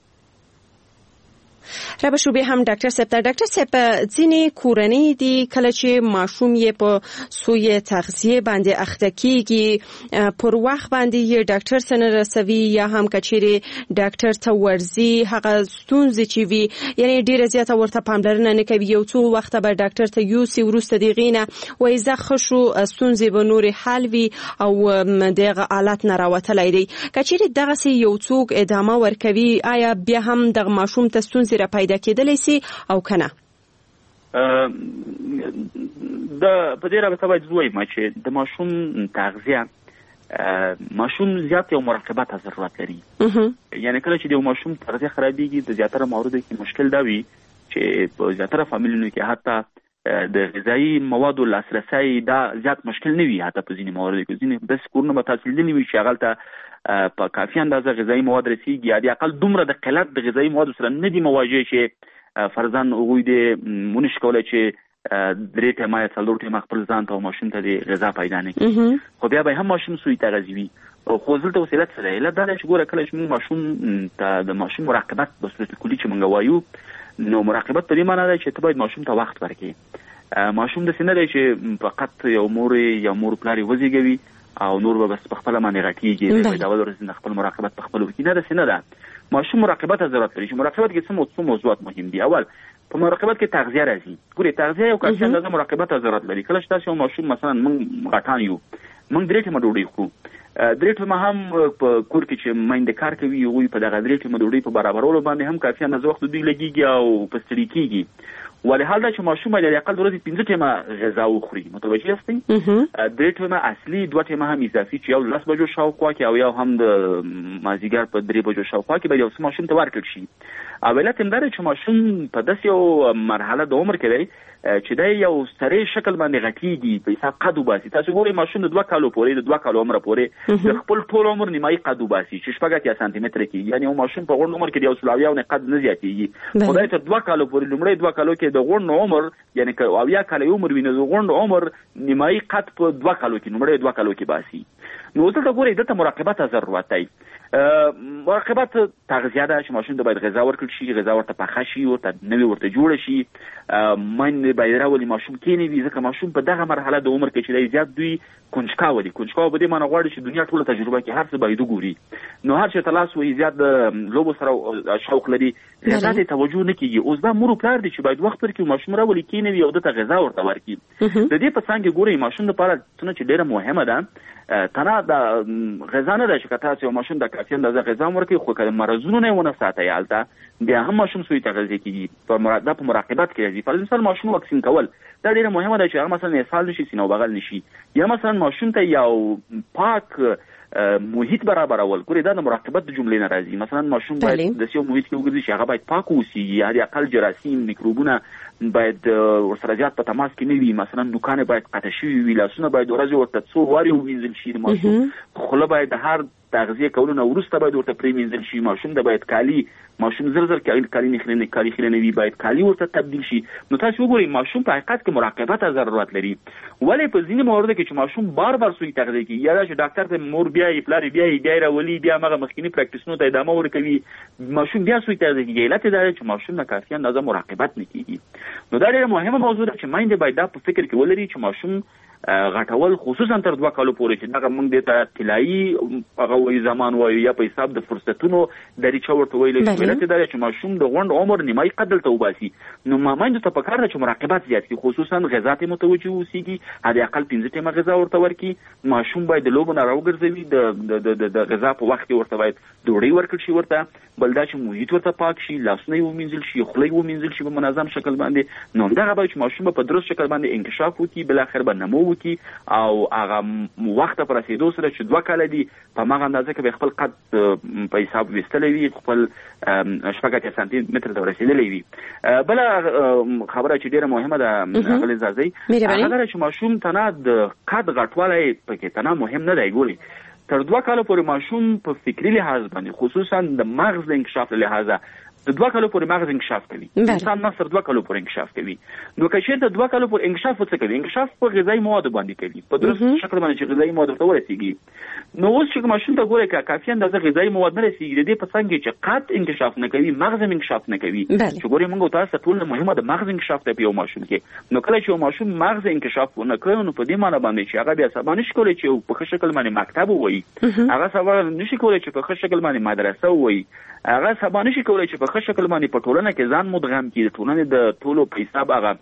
E: را به شو به هم ډاکټر صاحب ځینې کورنۍ دي کله چې ماشوم یې په سوی تغذیه باندې اخته کیږي، پر وخت باندې یې ډاکټر سره رسوي یا هم کچېرې ډاکټر ته ورځي، هغه ستونزې چې وي یعنی ډیره زیاته ورته پاملرنه نه کوي، یو څو وخت به ډاکټر ته یوسي، وروسته د هغې نه وایي زه ښه شو، ستونزې به نورې حل وي او دغه حالت نه راوتلی دی. کچېرې دغسې یو څوک ادامه ورکوي، آیا بیا هم دغه ماشوم ته ستونزې را پیدا کېدلی سي او که نه؟
F: په دې رابطه باید ووایم چې د ماشوم تغذیه، ماشوم زیات یو مراقبت ته ضرورت لري. یعنی کله چې د یو ماشوم تغذیه خرابېږي، د زیاتره مواردو کې مشکل دا وي چې په زیاتره فامیلونو کې حتی د غذایي موادو لاسرسی دا زیات مشکل نه وي. حتی په ځینې مواردو کې ځینې داسې کورونه به تاسو لیدلي وي چې هغلته په کافي اندازه غذایي مواد رسېږي، یا د اقل دومره د قلت د غذایي موادو سره نه دي مواجه چې فرضاً هغوی دې ونشي کولی چې 3 ټیمه یا 4 ټیمه خپل ځان ته او ماشوم ته د غذا پیدا نه کړي. خو بیا به هم ماشوم سوی تغذیه وي. خو دلته اوس علت څه دی؟ علت دا دی چې ګوره کله چې موږ ماشوم ته د ماشوم مراقبت په صورت کلي چې موږ وایو، نو مراقبت په دې معنی دی چې ته باید ماشوم ته وخت ورکړې. ماشوم داسې نه دی چې فقط یو مور یا مور پلار یې وزېږوي او نور به بس په خپله باندې غټېږي، باید اول ورځ نه خپل مراقبت په خپل وکړي. نه، داسې نه ده. ماشوم مراقبت ته ضرورت لري. چې مراقبت کې څه موضوعات مهم دي. اول په مراقبت کې تغذیه راځي. ګورې تغذیه یو کافي اندازه مراقبت ته ضرورت لري. کله چې تاسو یو ماشوم مثلا موږ غټان یو، موږ 3 ټیمه ډوډۍ خورو، 3 ټیمه هم په کور کې چې میندې کار کوي هغوی په دغه 3 ټیمه ډوډۍ په برابرولو باندې هم کافي اندازه وخت دوی لګېږي او په ستړي کېږي. ولحال دا چې ماشوم باید د اقل ورځې 15 ټیمه غذا وخوري. متوجه یاستئ؟ 3 ټیمه اصلي، 2 ټیمه هم اضافي چې یو 10 بجو شاوخوا کې او یو هم د مازدیګر په 3 بجو شاوخوا کې باید یو څه ماشوم ته ورکړل شي. او علت هم دا دی چې ماشوم په داسې یو مرحله د عمر کې دی چې دی یو سری شکل باندې غټېږي، په حساب قد وباسي. تاسو ګورئ ماشوم د 2 کالو پورې، د 2 کالو عمره پورې د خپل ټول عمر نیمایي قد وباسي چې 6 سانتي متره کېږي. یعنې یو ماشوم په غونډ عمر کې د 100 قد نه زیاتېږي. خدای تر 2 کالو پورې، لومړی 2 کالو کې د غونډ عمر یعنی که 70 کاله عمر وي، نو د غونډ عمر نیمایي قد په 2 کالو کې، لومړی 2 کالو کې باسي. نو اوس دلته ګورئ دلته مراقبت ته ضرورت دی. مراقبت تغذیه ده چې ماشوم ته باید غذا ورکړل شي، غذا ورته پخه شي، ورته نوې ورته جوړه شي. میندې باید راولي ماشوم کېنوي، ځکه ماشوم په دغه مرحله د عمر کې چې دی زیات دوی کنجکاوه دي. کنجکاوه په دې معنی غواړي چې دنیا ټوله تجربه کې هر څه باید وګوري. نو هر چېرته لاس وهي، زیات د لوبو سره شوق لري، غذا ته توجه نه کېږي. اوس دا مور و پلار دي چې باید وخت ورکړي، ماشوم راولي کېنوي او دته غذا ورته ورکړي. د دې په څنګ کې ګورئ ماشوم لپاره څه چې ډېره مهمه ده، تنها د غذا نه ده چې که تاسو یو ماشوم د کافي اندازه غذا ورکړئ، خو که مرضونو نه یې ونه ساتئ هلته، بیا هم ماشوم سوی تغذیه کېږي. دا په مراقبت کې راځي. پر مثال ماشوم واکسین کول دا ډېره مهمه ده چې هغه مثلا اسهال نشي، سینه او بغل نشي، یا مثلا ماشوم ته یو پاک محیط برابرول ګورې دا د مراقبت د جملې نه راځي. مثلا ماشوم باید د سیو محیط کې وګرځي چې هغه باید پاک اوسي، یا د اقل جراثیم میکروبونه باید ورسره زیات په تماس کې نه وي. مثلا نوکانه باید قطع شوي وي، لاسونه باید ورځ ورته څو وارې ووینځل شي، ماشوم خوله باید د هر تغذیه کولو وروسته باید ورته پرېمینځل شي، ماشوم د باید کالي ماشوم زر کالي نه وي، باید کالي ورته تبدیل شي. نو تاسو وګورئ ماشوم په حقیقت کې مراقبت ضرورت لري. ولې په ځینې موارد کې چې ماشوم بار بار سوی تغذیه کوي، یا چې ډاکټر ته مور بیا پلار بیا راولي، بیا هغه مخکینی پریکټیسونو ته ادامه ورکوي، ماشوم بیا سوی تغذیه کوي، علت دا چې ماشوم نه کافي اندازه مراقبت نه کوي. نو دا ډېره مهمه موضوع ده چې مایند باید دا په فکر کې ولري چې ماشوم غټول خصوصا تر 2 کالو پورې چې دا موږ د ته طلایی هغه وی زمان وایو یا په حساب د فرصتونو د ریچ ورته ویل شي ولته دا چې ماشوم د غونډ عمر نیمای قدل ته وباسي. نو مایند ته پکار ده چې مراقبت زیات کړي، خصوصا غذا ته متوجه اوسېږي، هدا اقل 15 ټیمه غذا ورته ورکړي. ماشوم باید د لوبو نه راوګرځوي، د غذا په وخت کې ورته باید ډوډۍ ورکړي شي، ورته بل دا چې محیط ورته پاک شي، لاسونه یې ومینځل شي، خوله یې ومینځل شي په منظم شکل باندې. نو دا به چې ماشوم په درست شکل باندې انکشاف وکړي، بل اخر به نمو وکړي، او هغه وخت پر رسیدو سره چې 2 کال دي په ماغه اندازه کې به خپل قد په حساب وستلې وي، خپل 8 سانتي متر ته رسیدلې وي. بل خبره چې ډیره مهمه ده غل زازي هغه چې ماشوم تنه د قد غټوالی پکې تنه مهم نه دی. ګوري تر 2 کال پورې ماشوم په فکری لحاظ باندې خصوصا د مغز د انکشاف لحاظه د 2 کالو پورې مغز انکشاف کوي، انسان مغز 2 کالو پورې انکشاف کوي. نو که چیرته 2 کالو پورې انکشاف وڅ کوي، انکشاف په غذایی مواد باندې کوي، په درست شکل باندې چې غذایی مواد ته ورسیږي. نو اوس چې ماشوم ته ګوره که کافي اندازه غذایی مواد نه رسیږي، د دې په څنګه چې قد انکشاف نه کوي، مغز انکشاف نه کوي. چې ګوره موږ تاسو ټول مهمه د مغز انکشاف ته په ماشوم کې. نو کله چې ماشوم مغز انکشاف نه کوي، نو په دې معنی باندې چې هغه بیا سبا نشي کولای چې په ښه شکل باندې مکتب وایي، هغه سبا نشي کولای چې په ښه شکل باندې مدرسه وایي، هغه سبا نشي کولای چې په ښه شکل باندې په ټولنه کې ځان مدغم کړي، ټولنه د ټولو په حساب هغه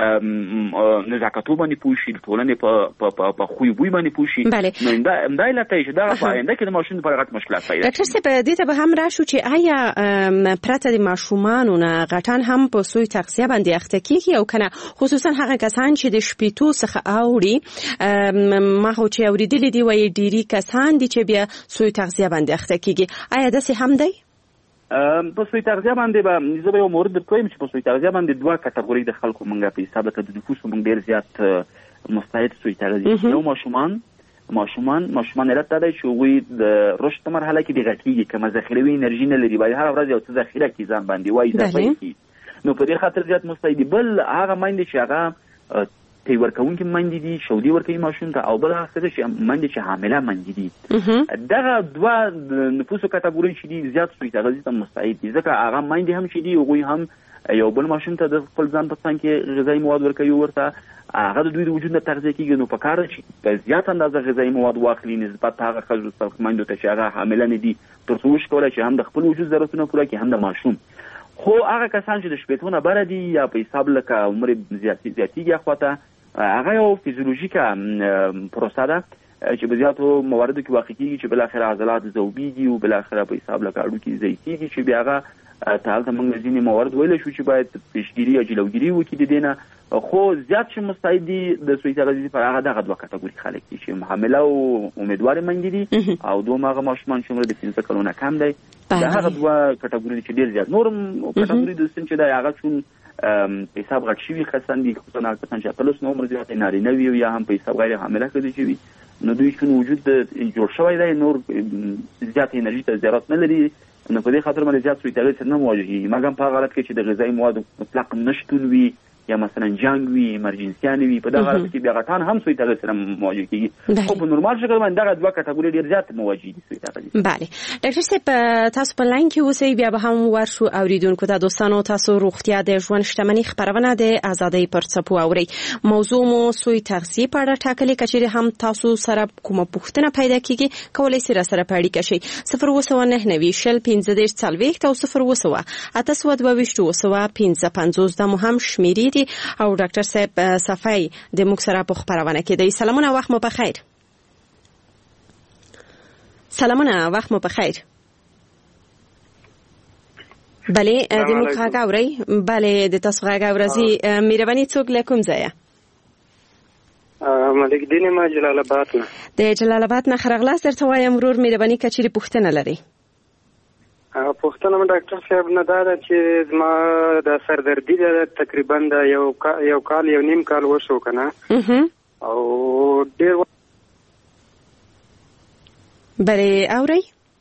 F: نزاکتو باندې پوښي، ټولنه په خوې بوی باندې پوښي. نو دا علت چې دا په آینده کې د ماشوم لپاره غټ مشکلات پیدا کوي.
E: ډاکټر صاحب دې ته به هم راشو چې آیا پرته د ماشومانو نه غټان هم په سوی تغذیه باندې اخته کیږي او کنه، خصوصا هغه کسان چې د شپېتو څخه اوري، ما خو چې اوریدلې دی وایي ډيري کسان دي چې بیا سوی تغذیه باندې اخته کیږي، آیا داسې هم دی؟
F: په سوی تغذیه باندې به زه به یو مورد درکوم چې په سوی تغذیه باندې 2 کټګوري د خلکو مونږه په حساب ته د نفوس مونږ ډیر زیات مستعد سوی تغذیه. یو ماشومان علت دا دی چې وی د رشد مرحله کې د غټیږي کوم ذخیروي انرژي نه لري، باید هر ورځ یو څه ذخیره کی ځان باندې وای اضافه کی. نو په دې خاطر زیات مستعد. بل هغه مایند چې هغه تی ورکوونکې مندې دي، شودي ورکوي ماشوم ته، او بل هغه چې مندې چې حامله مندې دي. دغه 2 نفوسو کټګوري چې دي زیات سوی تغذیه ته مستعد دي، ځکه هغه مندې هم چې دي هغوی هم یو بل ماشوم ته د خپل ځان په څنګ کې غذایی مواد ورکوي، ورته هغه د دوی د وجود نه تغذیه کیږي. نو په کار چې په زیات اندازه غذایی مواد واخلي نسبت هغه ښځو څرګندو ته چې هغه حامله نه دي، تر څو وکولای چې هم د خپل وجود ضرورتونه پوره کړي هم د ماشوم. خو هغه کسان چې د شپېتو نه بره دي یا په حساب لکه عمر زیاتیږي اخواته، هغه یو فیزیولوژیکه پروسه ده چې په زیاتو مواردو کې واقع کیږي چې بل اخر عضلات ذوبیږي او بل اخر په حساب لکه اډوکي زیاتیږي، چې بیا هغه ته موږ ځینې موارد ویل شو چې باید پیشګیری یا جلوګیری وکړي د دینه. خو زیات چې مستعد دي د سوی تغذیه پر هغه دغه 2 کټګوري خلک دي چې حامله او امیدوار مندې دي، او دوه هغه ماشومان چې عمر د 15 کلونو کم دی. دا هغه 2 کټګوري چې ډیر زیات نور کټګوري د سن چې دا هغه چون په حساب غټ شوي خاصان دي، خصوصا هغه کسان چې اتلس نو عمر زیات نارینه وي یا هم په حساب غیر حامله کړي شي، نو دوی شون وجود جوړ شوی دی، نور زیات انرژي ته ضرورت نه لري. نو په دې خاطر باندې زیات سوی تغذیه نه مواجهي، مګر په حالت کې چې د غذایی مواد مطلق نشټون وي یا مثلا جنگ وي، ایمرجنسیان وي، په دغه حالت کې بیا غټان هم سوی تغذیه سره مواجه کیږي. خو په نورمال شکل باندې دغه 2 کټګوري ډیر زیات مواجه دي سوی تغذیه.
E: بله ډاکټر صاحب تاسو په لاین کې اوسئ، بیا به هم ورشو اوریدونکو ته. دوستانو تاسو روغتیا د ژوند شتمنۍ خبرونه د ازادۍ پر څپو اورئ. موضوع مو سوی تغذیه په اړه ټاکلې، کچېرې هم تاسو سره کومه پوښتنه پیدا کیږي کولای شئ سره په اړیکه شئ. 029901540 او 020822255 د مو هم شمیرې او ډاکټر صاحب صفای د موږ سره په خبرونه کې دی. سلامونه، وخت مو بخیر. سلامونه، وخت مو بخیر. بله د موږ غږ اورئ؟ بله د تاسو غږ اورئ. مهرباني څوک له کوم ځایه؟
H: ملک دین ما جلال آباد نه.
E: د جلال آباد نه خرغلاس درته وایم ورور مهرباني کچېرې پوښتنه لري.
H: پوښتنه مې ډاکټر صاحب نه دا ده چې زما د سردردي ده تقریبا د یو کال یو نیم کال وشو که نه او ډېر
E: بلې اورئ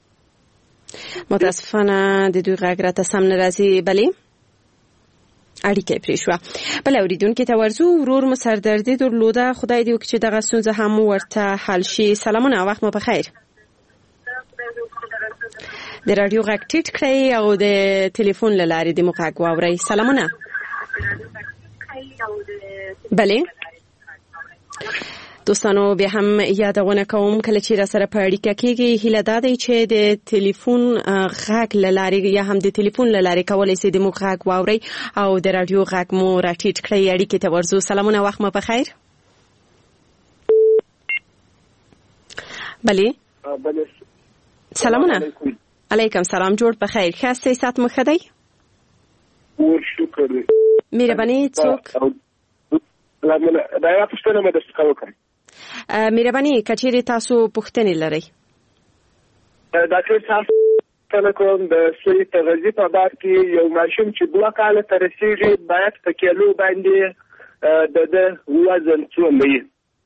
E: متاسفانه د دوی غږ راته سم نه راځي. بلې اړیکه پرې شوه. بل اوریدونکي ته ورځو ورور مو سردردي درلوده خدای دې وکړي چې دغه ستونزه هم ورته حل شي. سلامونه وخت مو بخیر. د رادیو غږ ټیټ کړئ او د ټلیفون له لارې د مو غږ واورئ. سلامونه. بلې دوستانو بیا هم یادونه کوم کله چې را سره په اړیکه کېږي هیله دا دی چې د ټلیفون غږ له لارې یا هم د ټلیفون له لارې کولی سئ د مو غږ واورئ او د رادیو غږ مو را ټیټ کړئ. اړیکې ته ورځو. سلامونه وخت مو بخیر. بلې سلامونه. علیکم سلام. جوړ بخیر. ښه استئ؟ سات مو ښه دی؟
I: شکر دی.
E: مهرباني څوک؟
I: دا یوه پوښتنه مې درڅخه وکړه.
E: مهرباني که چیرې تاسو پوښتنې لرئ.
I: ډاکټر صاحب پوښتنه کوم د سوی تغذیې په باب کې یو ماشوم چې 2 کاله ته رسېږي باید په کیلو باندې د وزن څومره وي؟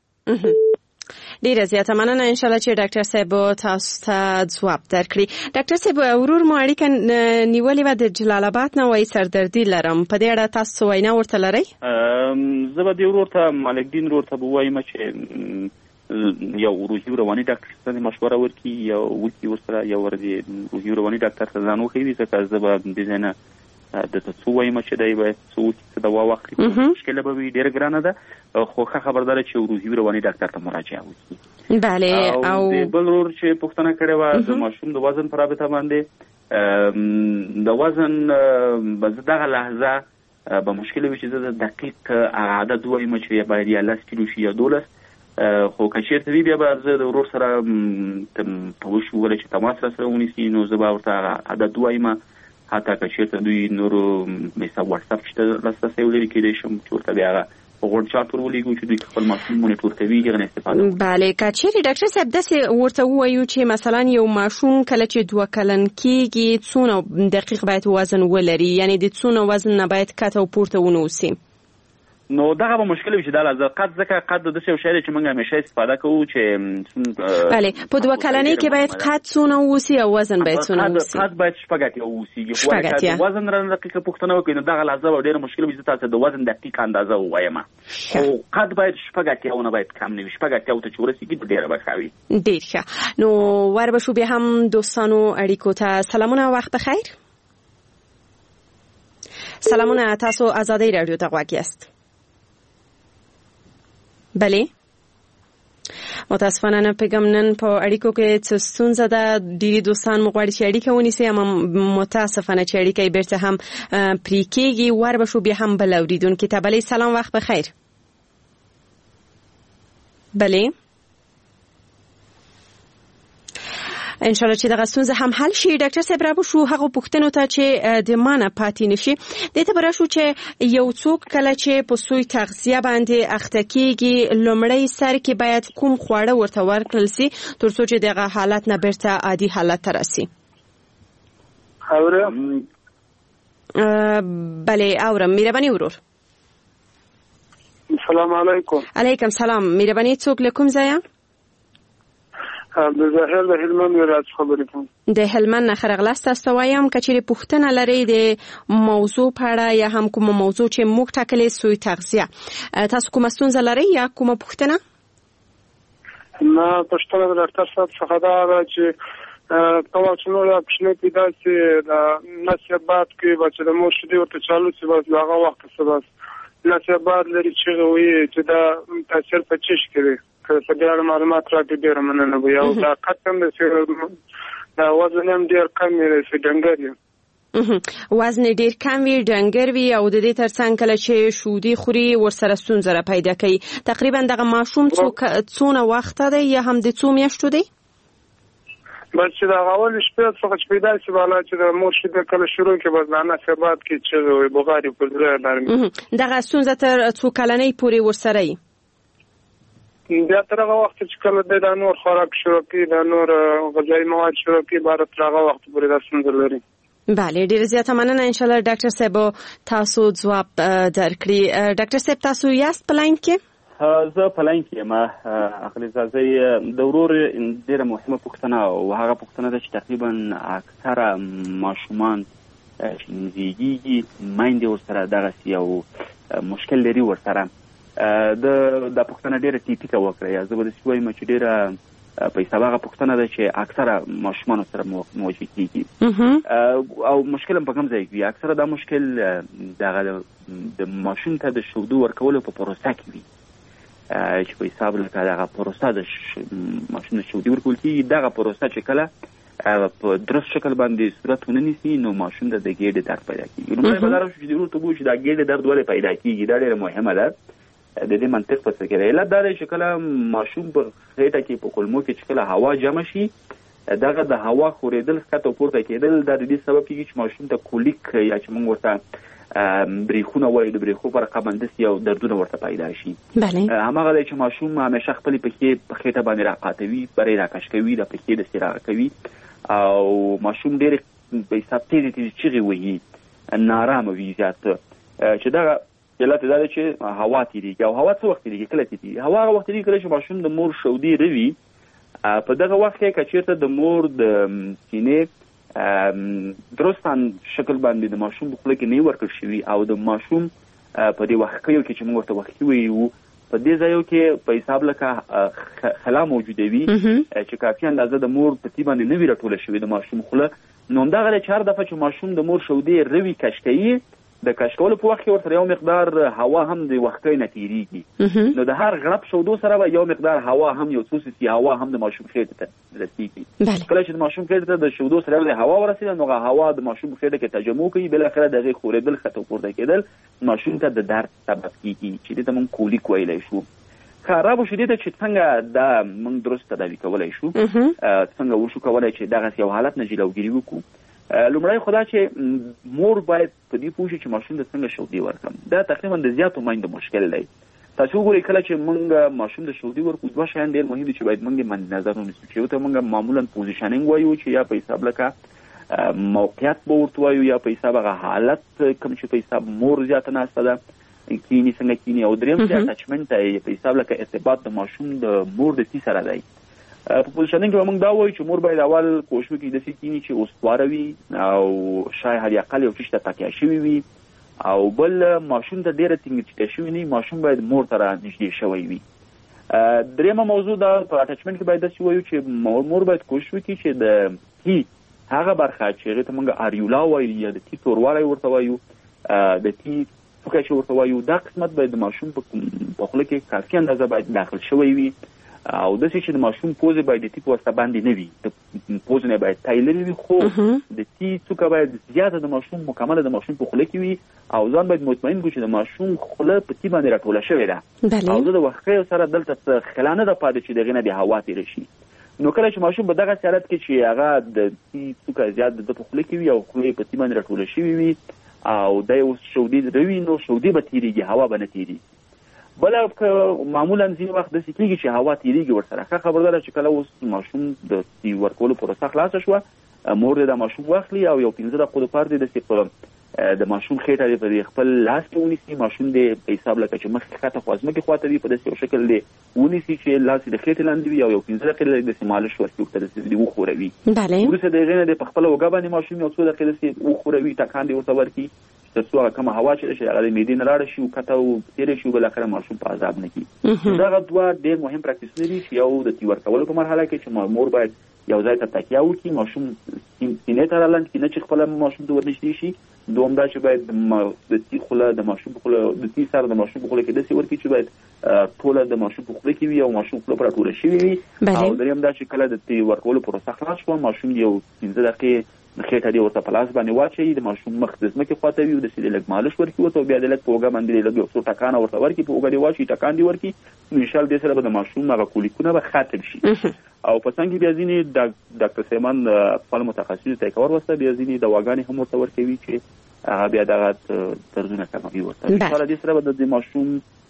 E: ډیره زیاته مننه. ان شاء الله چې ډاکټر صاحب تاسو ته ځواب درکړي. ډاکټر صاحب ورور مو اړیکه نیولې وه د جلال آباد نه وایي سردردي لرم. په دې اړه تاسو وینا ورته لرئ؟
F: زه به دې ورور ته ملک دین ورور ته به ووایم چې یو روحي رواني ډاکټر ته مشوره ورکړي یا وکړي ورسره یا ورځي روحي رواني ډاکټر ته ځان وښیي ځکه زه به دې ځای نه دته څه وایم چې دی باید څه وکړي څه دوا واخلي. مشکله به وي ډېره ګرانه ده خو ښه خبرداره چې روحي رواني ډاکټر ته مراجعه وکړي.
E: بله.
F: او د بل ورور چې پوښتنه کړې وه د ماشوم د وزن په رابطه باندې د وزن زه دغه لحظه به مشکل وي چې زه د دقیق عدد وایم چې باید یا 10 کیلو شي یا 12 خو که چېرته وي بیا به زه د ورور سره په وشي وویلی چې تماس راسره ونیسي نو زه به ورته عدد وایم. حتی که چېرته دوی نورو مثلا واتساپ چې لاسرسی ولري کېدای شم چې ورته بیا هغه غوړ چارت ورولېږو چې دوی خپل ماشوم مونیټور کوي هغه نه استفاده وکړي.
E: بله که چېرې ډاکټر صاحب داسې ورته ووایو چې مثلا یو ماشوم کله چې 2 کلن کېږي څونه دقیق باید وزن ولري یعنی د څونه وزن نه باید کته او پورته ونه اوسي
F: نو دغه به مشکل وي چې دا لازم قد ځکه قد د داسې یو شی دی چې موږ همیشه استفاده کوو چې
E: بله په 2 کلنۍ کې باید قد څونه اوسي او وزن باید څونه اوسي.
F: قد باید 6 اوسیږي خو که وزن رانه دقیقه پوښتنه وکړي نو دغه لحظه به ډېره مشکل وي چې تاسو د وزن دقیق اندازه ووایم خو قد باید 6 نه باید کم نه وي 6 ته چې ورسېږي ډېره به ښه وي.
E: ډېر ښه. نو ور به شو بیا هم دوستانو اړیکو ته. سلامونه وخت بخیر. سلامونه. تاسو آزادۍ رادیو ته غوږ یاست. بله متاسفانه نه پیغام نن په اړیکو کې څه ستونزه ده. ډېری دوستان مو غواړي چې اړیکه ونیسي اما متاسفانه چې اړیکه یې بیرته هم پرې کېږي. ور به شو بیا هم بل اورېدونکي ته. بلې سلام وخت بخیر. بلې ان شاء الله چې دغه ستونزه هم حل شي. ډاکټر صاحب را شو هغه پوښتنو ته چې د مانه پاتې نشي دته برا شو چې یو څوک کله چې په سوی تغذیه باندې اخته کېږي لومړی سر کې باید کوم خواړه ورته ورکړل شي ترڅو چې دغه حالت نه بیرته عادي حالت ته راسي.
I: اورم.
E: بله اورم. مهرباني ورور.
I: السلام علیکم.
E: علیکم سلام. مهرباني څوک له کوم ځایه؟
I: عبدالظاهر د هلمند ولایت خبرې کوم.
E: د هلمند نه خرغلاس تاسو وایم کچېرې پوښتنه لرئ د موضوع په اړه یا هم کومه موضوع چې موږ ټاکلې سوی تغذیه تاسو کومه ستونزه لرئ یا کومه پوښتنه؟
I: نه پوښتنه د ډاکټر صاحب څخه دا چې کومه چې نور کوچنی پیدا سي د نصیحت کې بچو د مور شدي ورته چالو سي بس هغه وخت څه بس نصیحت لري چې وي چې دا تاثیر په چش کوي په دې اړه معلومات راکړي ډېر مننه به یو دا قسم د دا وزن هم ډېر کم دی چې ډنګر یم
E: وزن ډېر کم وي ډنګر وي او د دې ترڅنګ کله چې شودي خوري ورسره ستونزه را پیدا کوي. تقریبا دغه ماشوم څونه وخت دی یا هم د څو میاشتو دی؟
I: بس چې دا اول شپه څخه چې پیدا شي بالا چې د مور شیدې کله شروع کې بس نه سبات کې چې بغاری پر ځای نرمي
E: دغه ستونزه تر څو کلنۍ پورې ورسره ای؟
I: بیا تر هغه وخت چې کله د نور خوراک شروع کړي د نور غذایي مواد شروع کړي بار تر هغه وخت پورې دا ستونزه لري.
E: بله ډیر زیاته مننه ان شاء الله ډاکټر صاحب تاسو ځواب درکړي. ډاکټر صاحب تاسو یاست په لاین کې؟
F: زه په لاین کې یم. اخلي زازي د ورور ډیره مهمه پوښتنه او هغه پوښتنه ده چې تقریبا اکثره ماشومان چې زیږیږي میندې ورسره دغسې یو مشکل لري ورسره. د پوښتنه ډیره ټیپیکه وکړه. زه به داسې وایم چې ډیره په حساب هغه پوښتنه ده چې اکثره ماشومان سره مواجه کیږي او مشکل هم په کوم ځای کې وي. اکثره دا مشکل د ماشوم ته د شودو ورکولو په پروسه کې وي چې په حساب لکه دغه پروسه د ماشوم شودې ورکول کېږي. دغه پروسه چې کله په درست شکل باندې صورت ونه نیسي نو ماشوم ته د ګېډې درد پیدا کېږي. لومړی به دا راشو چې د ورته وګورو چې دا ګېډې درد ولې پیدا کېږي. دا ډېره مهمه ده. د دې منطق په څه کې دی. علت دا دی چې کله ماشوم په خېټه کې په کولمو کې چې کله هوا جمع شي دغه د هوا خورېدل ښکته پورته کېدل دا د دې سبب کېږي چې ماشوم ته کولیک یا چې موږ ورته بریخونه وایو د بریخو پر قبندس یا دردونه ورته پیدا شي. هماغه دی چې ماشوم همیشه خپلې پښې په خېټه باندې راقاتوي بری راکش کوي د پښې داسې راغه کوي او ماشوم ډېرې په حساب تیزې تیزې چغې وهي نارامه وي زیات چې دغه علت دا دی چې هوا تیریږي. او هوا څه وخت تیریږي؟ کله تیریږي هوا هغه وخت تیریږي کله چې ماشوم د مور شودې روي. په دغه وخت کې که چېرته د مور د سینې درستان شکل باندې د ماشوم په خوله کې نه ورکړل شوي او د ماشوم په دې وښکیو کې چې موږ ورته وښکي وایو په دې ځایو کې په حساب لکه خلا موجوده وي چې کافي اندازه د مور په تي باندې نه وي راټوله شوې د ماشوم خوله. نو همدغه دی چې هر دفعه چې ماشوم د مور شودې روي کش کوي د کش کولو په وخت کې ورسره یو مقدار هوا هم د وښکۍ نه تېرېږي. نو د هر غړپ شودو سره به یو مقدار هوا هم یو څو سیسي هوا هم د ماشوم خېټې ته رسېږي. کله چې د ماشوم خېټې ته د شودو سره د هوا ورسېده نو هغه هوا د ماشوم خېټه کې تجمع کوي بالاخره د هغې خورېدل ښکته پورته کېدل ماشوم ته د درد سبب کېږي چې دې ته موږ کولیک ویلی شو. خرابو شدې ته چې څنګه دا موږ درست تداوي کولی شو څنګه وشو کولی چې دغسې یو حالت نه جلوګیري وکړو. لومړی خو دا چې مور باید په دې پوه شي چې ماشوم ته څنګه شودې ورکړم. دا تقریبا د زیاتو میندو مشکل دی. تاسو وګورئ کله چې موږ ماشوم ته شودې ورکړو دوه شیان ډېر مهم دي چې باید موږ یې مد نظر ونیسو چې یو ته موږ معمولا پوزیشنینګ وایو چې یا په حساب لکه موقعیت به ورته وایو یا په حساب هغه حالت کوم چې په حساب مور زیاته ناسته ده کینی څنګه کینی او دریم چې اټچمنټ دی په حساب لکه ارتباط د ماشوم د مور د تی سره دی. په پوزیشنینګ کې موږ دا وایو چې مور باید اول کوشش وکړي داسې کینی چې استواره وي او شاید حد اقل یو څه ته تکیه شوي وي او بل ماشوم ته ډېره ټینګه شوي نه وي ماشوم باید مور ته را نږدې شوی وي. دریمه موضوع دا په اټچمنټ کې باید داسې وایو چې مور باید کوشش وکړي چې د تی هغه برخه چې هغې ته موږ اریولا وایو یا د تی توروالی ورته وایو د تی څوکۍ چې ورته وایو دا قسمت باید د ماشوم په خوله کې کافي اندازه باید داخل شوی وي او داسې چې د ماشوم پوزې باید د تی په واسطه باندې نه وي د پوزې نه باید تای لرې وي خو د تی څوکه باید زیاته د ماشوم مکمله د ماشوم په خوله کې وي او ځان باید مطمئن کړو چې د ماشوم خوله په تی باندې راټوله شوې ده او زه د وښکیو سره دلته څه خلا نه ده پاتې چې د هغې نه د هوا تېره شي. نو کله چې ماشوم په دغسې حالت کې چې هغه د تی څوکه زیات د ده په خوله کې وي او خوله یې په تی باندې راټوله شوې وي او دا اوس شودې روي نو شودې به تېرېږي هوا به نه تېرېږي. بله معمولا ځینې وخت داسې کېږي چې هوا تېرېږي ورسره. ښه خبردار چې کله اوس ماشوم د تی ورکولو پروسه خلاصه شوه مور دې دا ماشوم واخلي او یو 15 دقیقو دپاره دې داسې په د ماشوم خېټه دې په خپل لاس کې ونیسي ماشوم دې په حساب لکه چې مخکې ښکته خوا ځمکې خواته وي په داسې یو شکل دې ونیسي چې لاس یې د خېټې لاندې وي او یو 15 دقیقې داسې مالش ورکړي ورته داسې دې وښوروي. وروسته د هغې نه دې په خپله اوږه باندې ماشوم یو څو دقیقې داسې وښوروي ټکان دې ورته ورکړي تر څو هغه کومه هوا چې هغه د معدې نه لاړه شي وکته تېرې شي بالاخره ماشوم په عذاب نه کړي. دغه دوه ډېر مهم پراکټیسونه دي چې یو د تی ورکولو په مرحله کې چې مور باید یو ځای ته تکیه وکړي ماشوم سینې ته رالاند کړي نه چې خپله ماشوم ته ورنږدې شي. دوم دا چې باید د تی خوله د ماشوم په خوله د تی سر د ماشوم په خوله کې داسې ورکړي چې باید ټوله د ماشوم په خوله کې وي او ماشوم خوله پرې راټوله شوې وي. او دریم دا چې کله د تی ورکولو پروسه خلاص شوه ماشوم یو 15 دقیقې خېټه دې ورته په لاس باندې واچوي د ماشوم مخ د ځمکې خواته وي او داسې دې لږ مالش ورکړي ورته او بیا دې لږ په اوږه باندې لږ یو څو ټکانه ورته ورکړي په اوږه دې واچوي ټکان دې ورکړي نو انشاءالله دې سره به د ماشوم هغه کولیکونه به ختم شي. او په څنګ کې بیا ځینې ډاکټر سلیمان خپل متخصص ته کار وسته بیا ځینې دواګانې هم ورته ورکوي چې هغه بیا دغه دردونه کموي ورته. انشاءالله دې سره به د ماشوم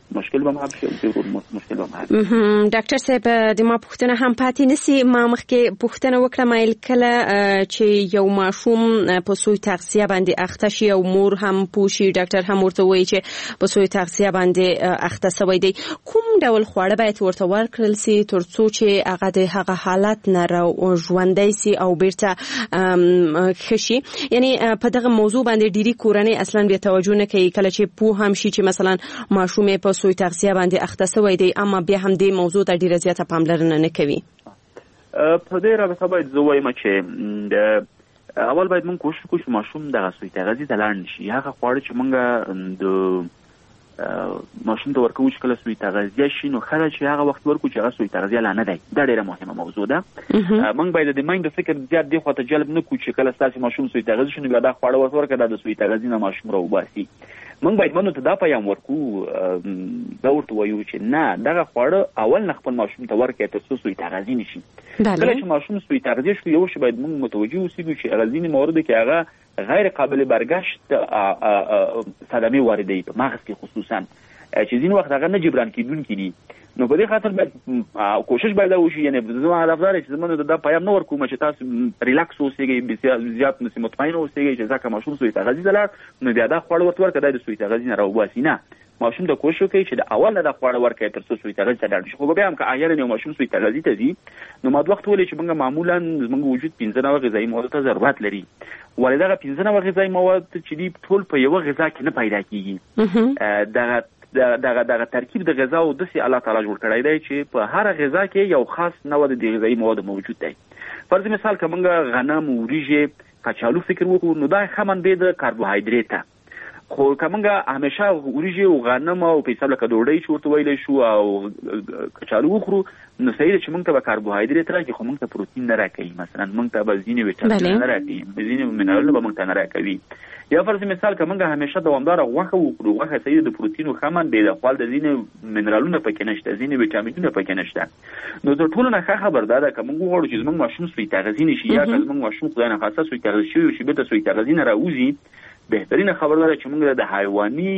F: مشکل به حل شي او مشکل به حل.
E: ډاکټر صاحب د ما پوښتنه هم پاتې نسی، ما مخکې پوښتنه وکړه مایل کله چې یو ماشوم په سوی تغذیه باندې اخته شي او مور هم پوښي، ډاکټر هم ورته وایي چې په سوی تغذیه باندې اخته شوی دی، کوم ډول خواړه باید ورته ورکړل سي ترڅو چې هغه د هغه حالت نه ژوندی سي او بیرته خشي؟ یعنی په دغه موضوع باندې ډیری کورنۍ اصلا بیا توجه نه کوي کله چې پوه هم شي چې مثلا ماشوم په سوی تغذیه باندې اخته شوی دی، اما بیا هم دې موضوع ته ډیره زیاته پاملرنه نه کوي.
F: په دې رابطه باید زه وایم چې اول باید موږ کوشش وکړو چې ماشوم دغه سوی تغذیه ته لاړ نشي. هغه خواړه چې موږ د ماشوم ته ورکوو چې کله سوی تغذیه شي نو خله چې هغه وخت ورکو چې هغه سوی تغذیه لا نه دی. دا ډیره مهمه موضوع ده. موږ باید د مایند فکر زیات دی خو ته جلب نه کوو چې کله ستاسو ماشوم سوی تغذیه شي نو بیا دا خواړه ورکړه د سوی تغذیه نه ماشوم راوباسي. موږ باید منو ته دا پیغام ورکو، دا ورته وایو چې نه دغه خواړه اول نه خپل ماشوم ته ورکړئ ترڅو سوی تغذیه نشي. کله چې ماشوم سوی تغذیه شي یو شی باید موږ متوجه اوسو چې غذینی موارد کې هغه غیر قابل برگشت صدمه واردوي په مغز کې خصوصا چې ځین وخت هغه نه جبران کیدونکي دي. نو په دې خاطر باید کوشش باید وشي، یعنی زما هدف دا چې زمونږ د پیغام نو ورکوم چې تاسو ریلاکس اوسئ، زیات نسی مطمئن اوسئ چې ځکه ماشوم سوی تغذیه دلار نو بیا دا خواړه ورکړه د سوی تغذیه نه راوباسي. نه، ماشوم ته کوشش وکړي چې د اول نه د خواړه ورکړي ترڅو سوی تغذیه ته لاړ شي. خو بیا هم که احیانا یو ماشوم سوی تغذیه ته ځي نو ما د وخت ولې چې موږ معمولا زموږ وجود 15 غذایي مواد ته ضرورت لري، ولې دغه 15 غذایي مواد چې دی ټول په یو غذا کې نه پیدا کیږي. دغه ترکیب د غذا او د سي الله تعالی جوړ کړی دی چې په هر غذا کې یو خاص نوع د غذایي مواد موجود دی. فرض مثال که موږ غنم، وریجې، کچالو فکر وکړو نو دا خمن دی د کاربوهایدریت، خو که موږ همیشه وریجې او غنم او په حساب لکه ډوډۍ چې ورته ویلی شو او کچالو وخورو نو صحیح ده چې موږ ته به کاربوهایدریت راکړي خو موږ ته پروتین نه راکوي. مثلا موږ ته به ځینې ویټامینونه نه راکوي، ځینې منرالونه به موږ ته نه راکوي. یا فرض مثال که موږ همیشه دوامداره غوښه وخورو، غوښه صحیح د پروتین او خمن دی، د خپل د ځینې منرالونه پکې نشته، ځینې ویټامینونه پکې نشته. نو تر ټولو نه ښه خبر دا ده که موږ وغواړو چې زموږ ماشوم سوی تغذیه نشي یا که زموږ ماشوم خدای نخواسته سوی تغذیه شوی چې بېرته سوی تغذیه نه راوځي، بهترینه خبر ده چې موږ د حیواني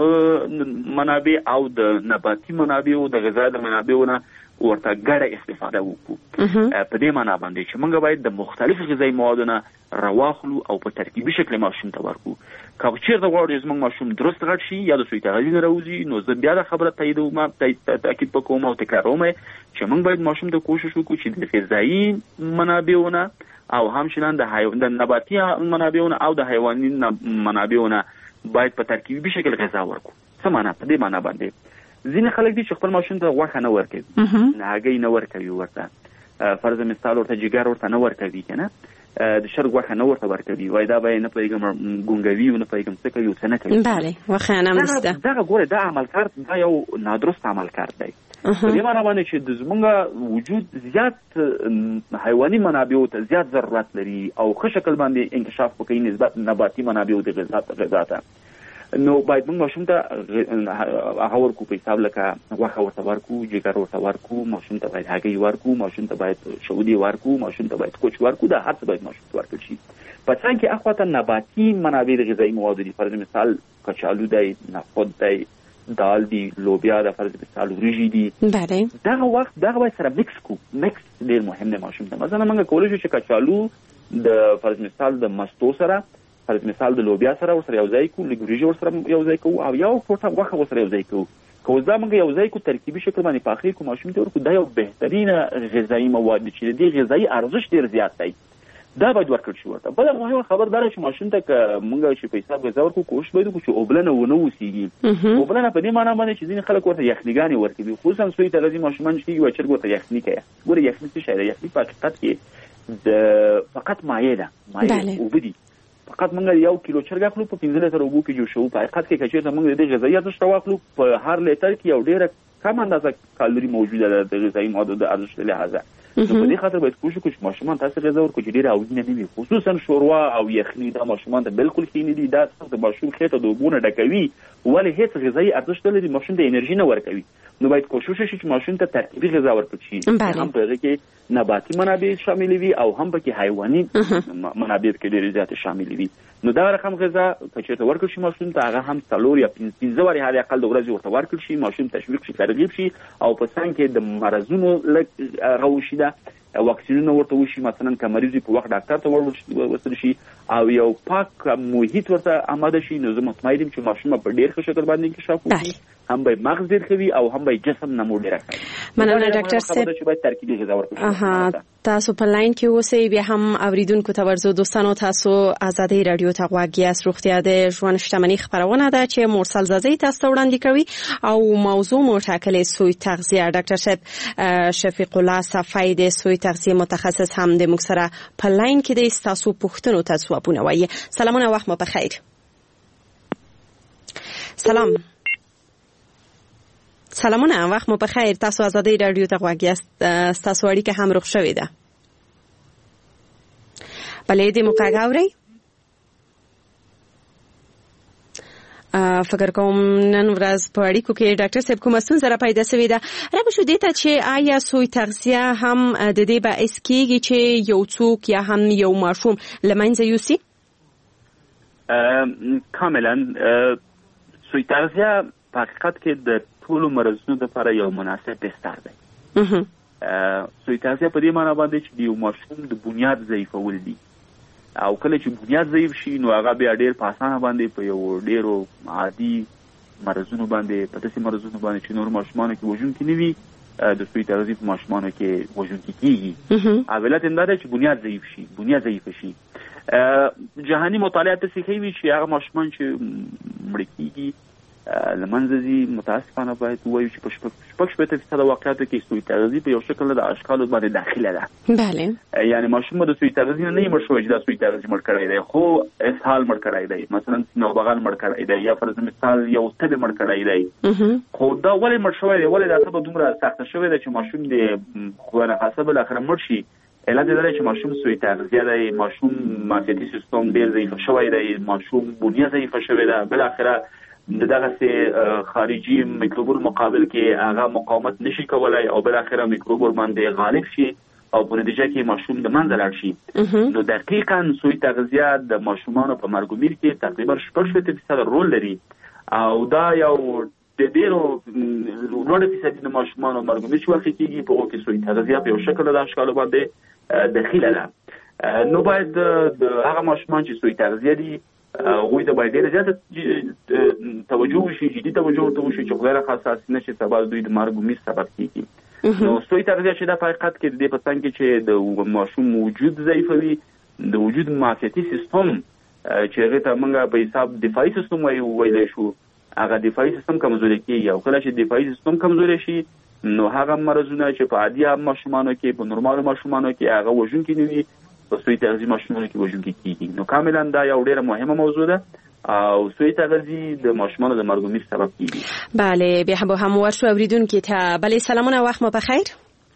F: منابع او د نباتي منابع او د غذا د منابعو نه ورته ګډه استفاده وکړو. په دې معنا باندې چې موږ باید د مختلفو غذایي موادو نه راواخلو او په ترکیبي شکل ماشوم ته ورکړو. که چېرته غواړو چې زموږ ماشوم درست غټ شي یا د سوی تغذیې نه راوځي نو زه بیا دا خبره تاکید وکوم او تکراروم چې موږ باید ماشوم ته کوشش وکړو چې د غذایي منابعو نه او همچنان د نباتي منابعو نه او د حیواني منابعو نه باید په ترکیبي شکل غذا ورکړو. څه معنا؟ په دې معنا باندې ځینې خلک دي چې خپل ماشوم ته غوښه نه ورکوي، هګۍ نه ورکوي، ورته فرض مثال ورته جګر ورته نه ورکوي، که نه د شرګ غوښه نه ورته ورکوي، وایي دا به یې نه پوهېږم ګونګوي او نه پوهېږم څه کوي او څه نه کوي.
E: بله، غوښه هم نشته.
F: دغه ګوره دا عملکار دا یو نادرست عملکار دی. په دې معنا باندې چې زموږ وجود زیات حیواني منابعو ته زیات ضرورت لري او ښه شکل باندې انکشاف وکړي نسبت نباتي منابعو د غذا ته، نو باید موږ ماشوم ته هغه ورکو په حساب لکه غوښه ورته ورکو، جګر ورته ورکو، ماشوم ته باید هګۍ ورکو، ماشوم ته باید شودې ورکو، ماشوم ته باید کوچ ورکو، دا هر څه باید ماشوم ته ورکړل شي. په څنګ کې اخواته نباتي منابع د غذایي موادو دي، فرض مثال کچالو دی، نخود دی، دال دی، لوبیا د فرض مثال وریجې دي.
E: بله،
F: دغه باید سره مکس کو. مکس ډېر مهم دی ماشوم ته. مثلا موږ کولی شو چې کچالو د فرض مثال د مستو سره، فرض مثال د لوبیا سره ورسره یو ځای کوو، لږ وریجې ورسره یو ځای کوو او یو ټوټه غوښه ورسره یو ځای کوو. که اوس دا موږ یو ځای کوو ترکیبي شکل باندې پاخې کوو ماشوم ته ورکړو، دا یو بهترینه غذایي مواد دي چې د دې غذایي ارزښت ډېر زیات دی، دا باید ورکړل شي ورته. بله مهمه خبر دا ده چې ماشوم ته که موږ چې په حساب غذا ورکړو کوشش باید وکړو چې اوبلنه ونه اوسېږي. اوبلنه په دې معنا باندې چې ځینې خلک ورته یخنیګانې ورکوي، خصوصا سوی تغذیې ماشومان چې کېږي وایي چرګ ورته یخني کوي. ګوره یخني څه شی ده؟ یخني په حقیقت کې فقط مایع ده، مایع اوبه دي. فقط موږ یو کیلو چرګ اخلو په 15 لیټر اوبو کې جوړ شو. په حقیقت کې که چېرته موږ د دې غذایي ارزښت راواخلو په هر لیټر کې یو ډېره کم اندازه کالوري موجوده ده د غذایي موادو د ارزښت لحاظه. نو په دې خاطر باید کوشش وکړو چې ماشومان تاسو غذا ورکړو چې ډېره اودینه نه وي، خصوصا شوروا او یخني دا ماشومان ته بالکل ښې نه دي. دا د ماشوم خېټه د اوبو نه ډکوي ولې هېڅ غذایي ارزښت نه لري، ماشوم ته انرژي نه ورکوي. نو باید کوشش وشي چې ماشوم ته ترکیبي غذا ورکړل شي، هم په هغې کې نباتي منابع شامل وي او هم پکې حیواني منابع کې ډېر زیات شامل وي. نو دا رقم غذا که چېرته ورکړل شي ماشوم ته هغه هم 4 یا 15 وارې حد اقل د ورځې ورته ورکړل شي، ماشوم تشویق شي، ترغیب شي او په څنګ کې د مرزونو هغه وشي ده واکسینونه ورته وشي، مثلا که مریض په وخت ډاکټر ته وصل شي او یو پاک محیط ورته آماده شي، نو زه مطمئن یم چې ماشوم په ډېر ښه شکل باندې انکشاف وکړي، هم به مغز ډېر ښه وي او هم به جسم نمو ډېره ښه وي.
E: مننه ډاکټر صاحب.
F: چې باید ترکیبي غذا ورکړو.
E: تاسو په لاین کې اوسئ، بیا هم اوریدونکو ته ورزو. دوستانو تاسو آزادۍ رادیو ته غوږ یاست. روغتیا د ژوند شتمنۍ خبرونه ده چې مرسل زازی تاسو ته وړاندې کوي او موضوع مو ټاکلې سوی تغذیه. ډاکټر صاحب شفیق الله صفای د سوی تغذیه متخصص هم د موږ سره په لاین کې د تاسو پوښتنو ته ځوابونه وایي. سلامونه، وخت مو بخیر. سلامونه، وخت مو بخیر. تاسو آزادۍ رادیو ته غوږ یاست. تاسو اړیکه هم روغ شوې ده. بلې دې موږ غاوري. فکر کوم نن ورځ په اړیکو کې ډاکټر صاحب کومه ستونزه را پیدا شوې ده. را به شو دې ته چې آیا سوی تغذیه هم د دې باعث کېږي چې یو څوک یا هم یو ماشوم له منځه یوسي؟
F: کاملا سوی تغذیه په حقیقت کې د ټولو مرزونو لپاره یو مناسب بستر دی. سوی تغذیه په دې معنی باندې چې د یو ماشوم د بنیاد ضعیفول دي او کله چې بنیاد ضعیف شي نو هغه بیا ډېر په اسانه باندې په یو ډېرو عادي مرزونو باندې، په داسې مرزونو باندې چې نور ماشومانو کې وژونکي نه وي، د سوی تغذیې په ماشومانو کې وژونکي کېږي. علت همدا ده چې بنیاد ضعیف شي، بنیاد ضعیفه شي. جهاني مطالعات داسې ښیي چې هغه ماشومان چې مړه کېږي له منځه ځي، متاسفانه باید ووایو چې په 60% واقعاتو کې سوی تغذیې په یو شکل د اشکالو باندې داخله ده.
E: بله،
F: یعنی ماشوم د سوی تغذیې نه مړ شوی چې دا سوی تغذیې مړ کړی دی، خو اسهال مړ کړی دی، مثلا سینه بغل مړ کړی دی، یا فرض مثال یو تبه مړ کړی دی. خو دا ولې مړ شوی دی؟ ولې دا سبب دومره سخت شوی دی چې ماشوم د خوانه حساب الاخر مړ شي؟ علت دا چې ماشوم سوی تغذیه دی، ماشوم معافیتي سیستم ډېر ضعیف شوی دی، ماشوم بنیاد ضعیف شوی دی، بل اخره دغه سه خارجي میکروبونو مقابل کې هغه مقاومت نشي کولای او بل اخره میکروب باندې غالب شي او په نتیجه کې ماشوم د منځ لاړ شي. نو دقیقاً سوی تغذیه د ماشومانو په مرګ میر کې تقریبا 60% رول لري او دا یو د ډیرو لوړ فیصد د ماشومانو مرګ میر چې وخت کېږي په کې سوی تغذیه په یو شکل د اشکال باندې داخله ده. نو باید د هغه ماشومان چې سوی تغذیه دي غوی ته باید ډېر زیات توجه وشي، جدي توجه ورته وشي چې خدای راخواسته نه شي سبا دوی د مرګ میر سبب کېږي. نو سوی تغذیه چې د حقیقت کې د دې په څنګ کې چې د ماشوم وجود ضعیفوي، د وجود معافیتي سیستم چې هغه ته موږ په حساب دفاعي سیستم ویلی شو، هغه دفاعي سیستم کمزوري کېږي او کله چې دفاعي سیستم کمزوري شي نو هغه مرزونه چې په عادي ماشومانو کې، په نورمال ماشومانو کې هغه وژونکي نه وي، په سوی تغذیې ماشومانو کې وژونکي کېږي. نو کاملا دا یو ډېره مهمه موضوع ده او سوی تغذیې د ماشومانو د مرګ میر سبب کېږي.
E: بله، بیا هم ورشو اوریدونکو ته. بله، سلامونه، وخت مو بخیر.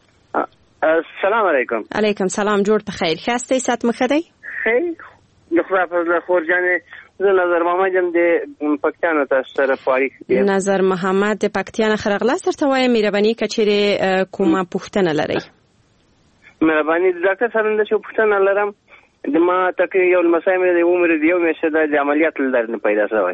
J: السلام علیکم.
E: علیکم سلام، جوړ بخیر. خسته سات مخدی؟
J: خیر، د خدای فضل خورجانې زه نظر محمد یم د پکتیان ته سره پاریخ دی.
E: نظر محمد د پکتیان خرغله سره وای مهرباني کچره کومه پوښتنه لري؟
J: مهرباني د ډاکټر سره د شو پوښتنه لرم. د ما تکي یو مسایمه د عمر دی یو مشه د عملیات لرنه پیدا شوی.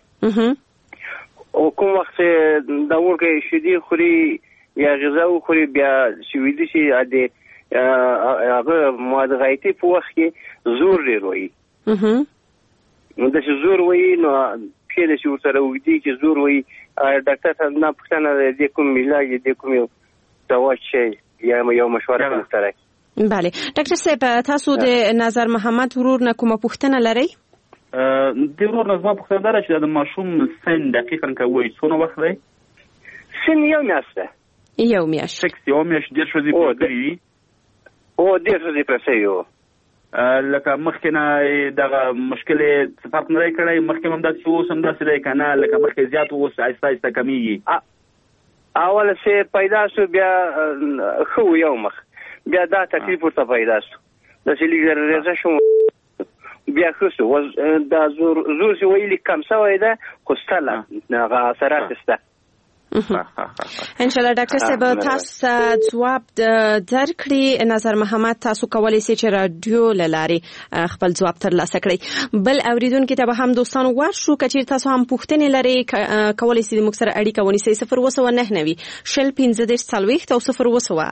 J: او کوم وخت دا ورکه شدي خوري یا غذا خوري بیا شویدي شي د هغه مواد غایتي په وخت کې زور لري. نو د زور وای نو پیله شو سره وګدي چې زور وای ډاکټر ته نه پوښتنه د کوم علاج د کوم دوا شي یا یو مشوره کوي.
E: بله ډاکټر صاحب تاسو د نظر محمد ورور نه کومه پوښتنه لرئ؟
F: د ورور نه زما پوښتنه ده چې د ماشوم سن دقیقاً کوي څونه وخت دی؟
J: سن یو میاشت ده.
E: یو میاشت.
F: یو میاشت ډېر ښځې پوره کړي.
J: او ډېر ښځې پوره شوي.
F: لکه مخکې نه دغه مشکل فرق نه دی کړی، مخکې هم داسې اوس هم داسې دی که نه لکه مخکې زیات اوس آهسته آهسته کمیږي؟
J: اول چې پیدا شو بیا ښه یو مخ بیا دا تکلیف ورته پیدا شو داسې لږ ریزه شو بیا ښه شو. دا زور چې ویلي کم شوی ده خو شته لا هغه اثرات شته.
E: ان شاء الله ډاکټر صاحب تاسو جواب درکړي. نظر محمد تاسو کولای شئ چې رادیو لاري خپل جواب ترلاسه کړئ. بل اوریدونکو ته به هم دوستانو ورشو کچیر تاسو هم پوښتنې لري کولای شئ موږ سره اړیکه ونیسئ 029 شل 15 صلويخت او 0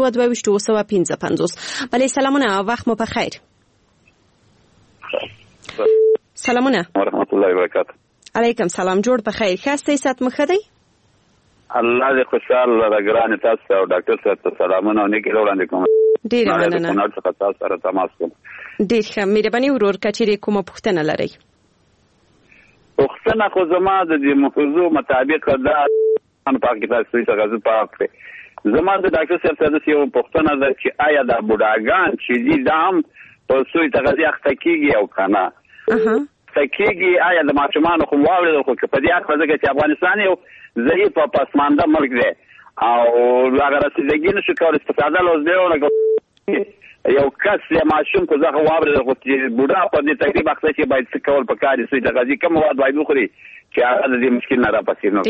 E: 822 بله سلامونه وخت مو په خیر. سلامونه
G: ورحمت الله وبرکاته.
E: علیکم سلام جوړ په خیر خاصه سات مخدی
G: الله دې خوشاله راګران تاسو او ډاکټر صاحب سلامونه او نیک وړاندې کوم.
E: ډیر مننه.
G: نو تاسو سره تماس کوم.
E: ډیر ښه مهرباني ورور کچېرې کومه پوښتنه لرئ؟
G: پوښتنه خو زما د دې موضوع مطابق دا ان پاکستان سوي څنګه پاک دی. زما د ډاکټر صاحب سره یو پوښتنه ده چې آیا د بوډاګان چې دي دا هم په سوي تغذیه اخته کیږي او کنه تکیږي؟ آیا د ماشومان خو واوري خو په دې اړه ځکه چې افغانستان یو ضعیف او پسمانده ملک دی او هغه رسیدګي نشي کولای استفاده لوزدهونه یو کس یا ماشوم کو ځکه واوري خو چې بوډا په دې تقریبا څه چې باید څه کول پکاري سوي تغذیه کوم مواد باید وخوري چې هغه د دې مشکل نه راپسې نو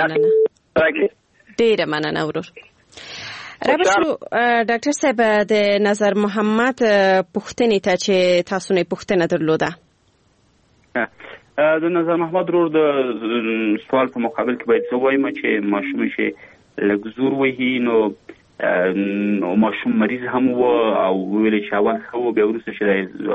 E: ډیره مننه ورور. رابطو ډاکټر صاحب د نظر محمد پوښتنې ته چې تاسو نه پوښتنه درلوده.
F: د نظر محمد ورور د سوال په مقابل کې باید څه وایم چې ماشوم شي لګزور وهي نو ماشوم مریض هم و او ویل چې اول خو به ورسره شي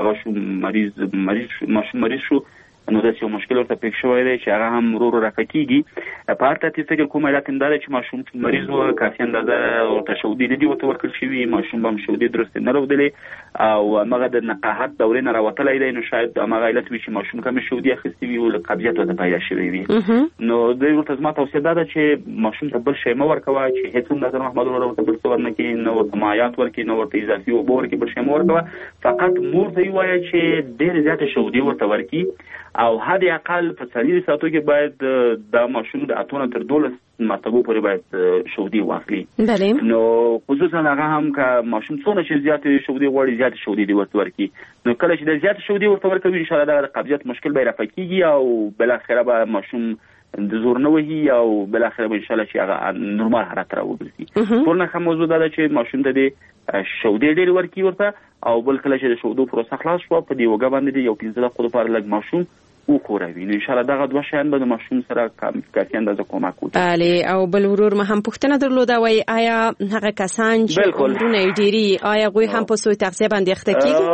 F: ماشوم مریض شو نو دا یو مشکل ورته پېښ شوی دی چې هغه هم ورو راکېږي. په هر ترتیب فکر کوم علت هم دا دی چې ماشوم مریض و کافي اندازه ورته شودې نه دي ورته ورکړل شوي. ماشوم به هم شودې درستې نه راودلې او همغه د نقاحت دورې نه راوتلی دی نو شاید همغه علت وي چې ماشوم کمې شودې اخیستې وي او له قبضیت ورته پیدا شوی وي. نو دوی ورته زما توصیه دا ده چې ماشوم ته بل شی مه ورکوه چې هېڅ هم نظر محمد ورور ورته بل څه ورنکړي نه ورته مایعات ورکړي نه ورته اضافي اوبه ورکړي بل شی مه ورکوه. فقط مور ته یې ووایه چې ډېرې زیاتې شودې ورته ورکړي او حد اقل په 40 ساعتو کې باید دا ماشوم د 8 تر 12 مرتبه پورې باید شودې واخلي. نو خصوصا هغه هم که ماشوم څونه چې زیاتې شودې غواړي زیاتې شودې دې ورته ورکړي. نو کله چې د زیاتې شودې ورته ورکوي ان شاء الله د قبضیت مشکل به رفع کیږي او بل اخره به ماشوم د زور نه وهي او بل اخره به ان شاء الله چې هغه نورمال حالت راوګرځي. ټول نه موضوع دا ده چې ماشوم ته د شودې ډېر ورکړي ورته او بل کله چې د شودو پروسه خلاص شو په دې وګه باندې یو 15 دقیقې لپاره لږ ماشوم وکوروي. نو ان شاء الله دغه دوه شیان به د ماشوم سره کافي اندازه کومک وکړي. بله او بل ورور ما هم پوښتنه درلوده وای آیا هغه کسان چې عمرونه ډیری آیا غوی هم په سوی تغذیه باندې اخته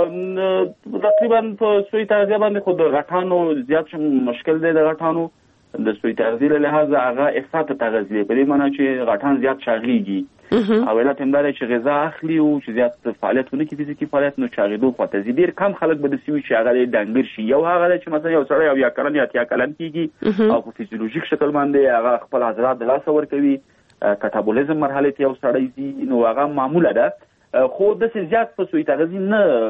F: کیږي؟ تقریبا په سوی تغذیه باندې خود غټانو زیات مشکل دی. د غټانو د سوی تغذیه له لحاظه هغه افراط تغذیه په دې معنی چې غټان زیات شاغلیږي او علت هم دا دی چې غذا اخلي او چې زیات فعالیتونه کوي فزیکي فعالیت نو چاغېدو خواته ځي. ډېر کم خلک به داسې وي چې هغه ډنګر شي. یو هغه چې مثلا یو سړی یا کلن یا اتیا کلن کېږي او په فزیولوژیک شکل باندې هغه خپل عضلات د لاسه ورکوي کټابولیزم مرحله ته یو سړی ځي نو هغه معموله ده. خو داسې زیات په سوی تغذیه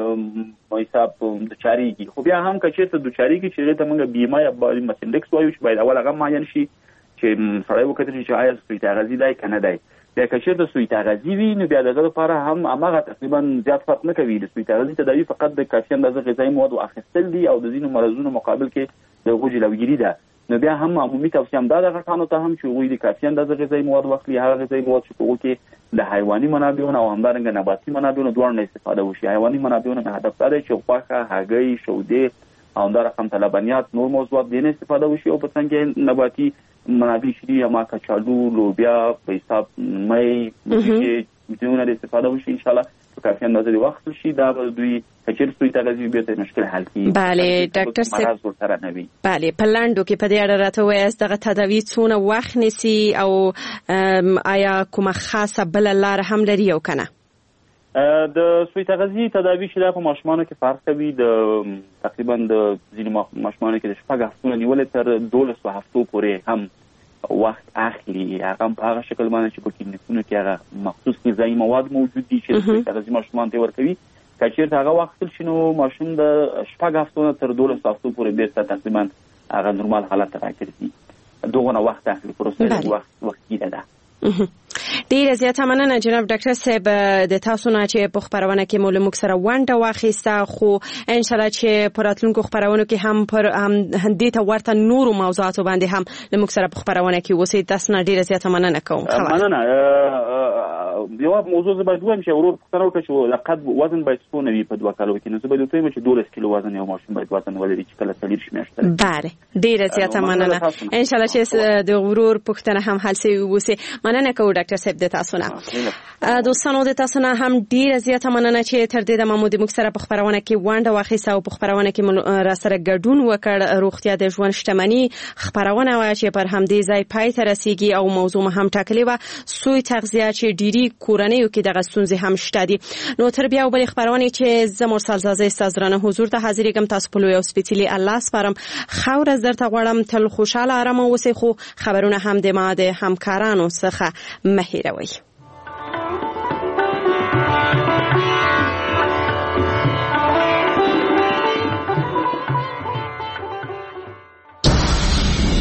F: نه حساب د چاریږي. خو بیا هم که چېرته د چاریږي چې هغې ته موږ بیمه یا مسندکس وایو چې باید اول هغه معین شي چې سړی وکتل چې آیا سوی تغذیه دی که نه دی. بیا که چېرته سوی تغذیه وي نو بیا د هغه لپاره هم هماغه تقریبا زیات فرق نه کوي. د سوی تغذیه تداوي فقط د کافي اندازه غذایي موادو اخیستل دي او د ځینو مرضونو مقابل کې د هغو جلوګیري ده. نو بیا هم عمومي توصیه هم دا د غټانو ته هم چې هغوی د کافي اندازه غذایي مواد واخلي. هغه غذایي مواد چې په هغو کې د حیواني منابعونو او همدارنګه نباتي منابعونو دواړو نه استفاده وشي. حیواني منابعونو نه هدف دا دی چې غوښه، هګۍ، شودې او همدارقم لبنیات نور موضوعات دې نه استفاده وشي او په څنګ کې نباتي منابع چې دي اما کچالو، لوبیا، په حساب مۍ دونه د استفاده وشي ان شاء الله په کافي اندازه د وخت شي. دا به دوی کچېر سوی تغذیه به ته مشکل حل کړي.
E: بله ډاکټر صاحب بله په لاندو کې په دې اړه راته وایاست دغه تداوی څونه وخت نیسي او آیا کومه خاصه بل لار هم لري او کنه؟
F: د سوی تغذیه تداوی چې په ماشومانو کې فرق کوي. د تقریبا د ځینو ماشومانو کې د 6 هفتو نیولې تر 12 هفتو پورې هم وخت اخلي. هغه په هغه شکل باندې چې په کلینیکونو کې هغه مخصوص غذایي مواد موجود دي چې سوی تغذیه ماشومان ته ورکوي. که چېرته هغه وخت تل شي نو ماشوم د 6 هفتو تر 12 هفتو پورې بیرته تقریبا هغه نورمال حالت ته راګرځي. دغه وخت اخلي پروسه وخت کیده ده.
E: ډیره زیاته مننه جناب ډاکټر صاحب د تاسو نه چې په خبرونه کې مول موږ سره ونډه واخیسته، خو ان شاء الله چې په راتلونکو خبرونو کې هم پر دې ته ورته نورو موضوعاتو باندې هم موږ سره په خبرونه کې اوسئ. تاسو نه ډیره زیاته مننه کوم.
F: مننه. یو موضوع زبر دویم چې ورور پښتنه وکړي چې لقد وزن باید څونه وي په 2 کالو کې، نو زبر دوی چې 12 کیلو وزن یو ماشوم باید وزن ولري چې کله 30 میاشتې.
E: بله ډیره زیاته مننه. ان شاء الله چې د ورور پښتنه هم حل شي ووسی. مننه کوم ډاکټر صاحب د تاسو نه. دوستانو د تاسو نه هم ډیره زیاته مننه چې تر دې د محمود موږ سره په خبرونه کې ونډه واخیسته او په خبرونه کې را سره ګډون وکړ. روغتیا د ژوند شتمنۍ خبرونه وه چې پر همدې ځای پای ته رسیږي او موضوع هم ټاکلې وه سوی تغذیه چې ډیری کورنیو کې دغه ستونزې هم شته دي. نو تر بیا بلې خبرونه چې زه مرسل زازه استازرانه حضور ته حاضرېږم. تاسو په لوی او سپېڅلي الله سپارم. ښه ورځ درته غواړم. تل خوشحاله ارامه اوسئ، خو خبرونه هم د ما د همکارانو څخه مه هېروئ.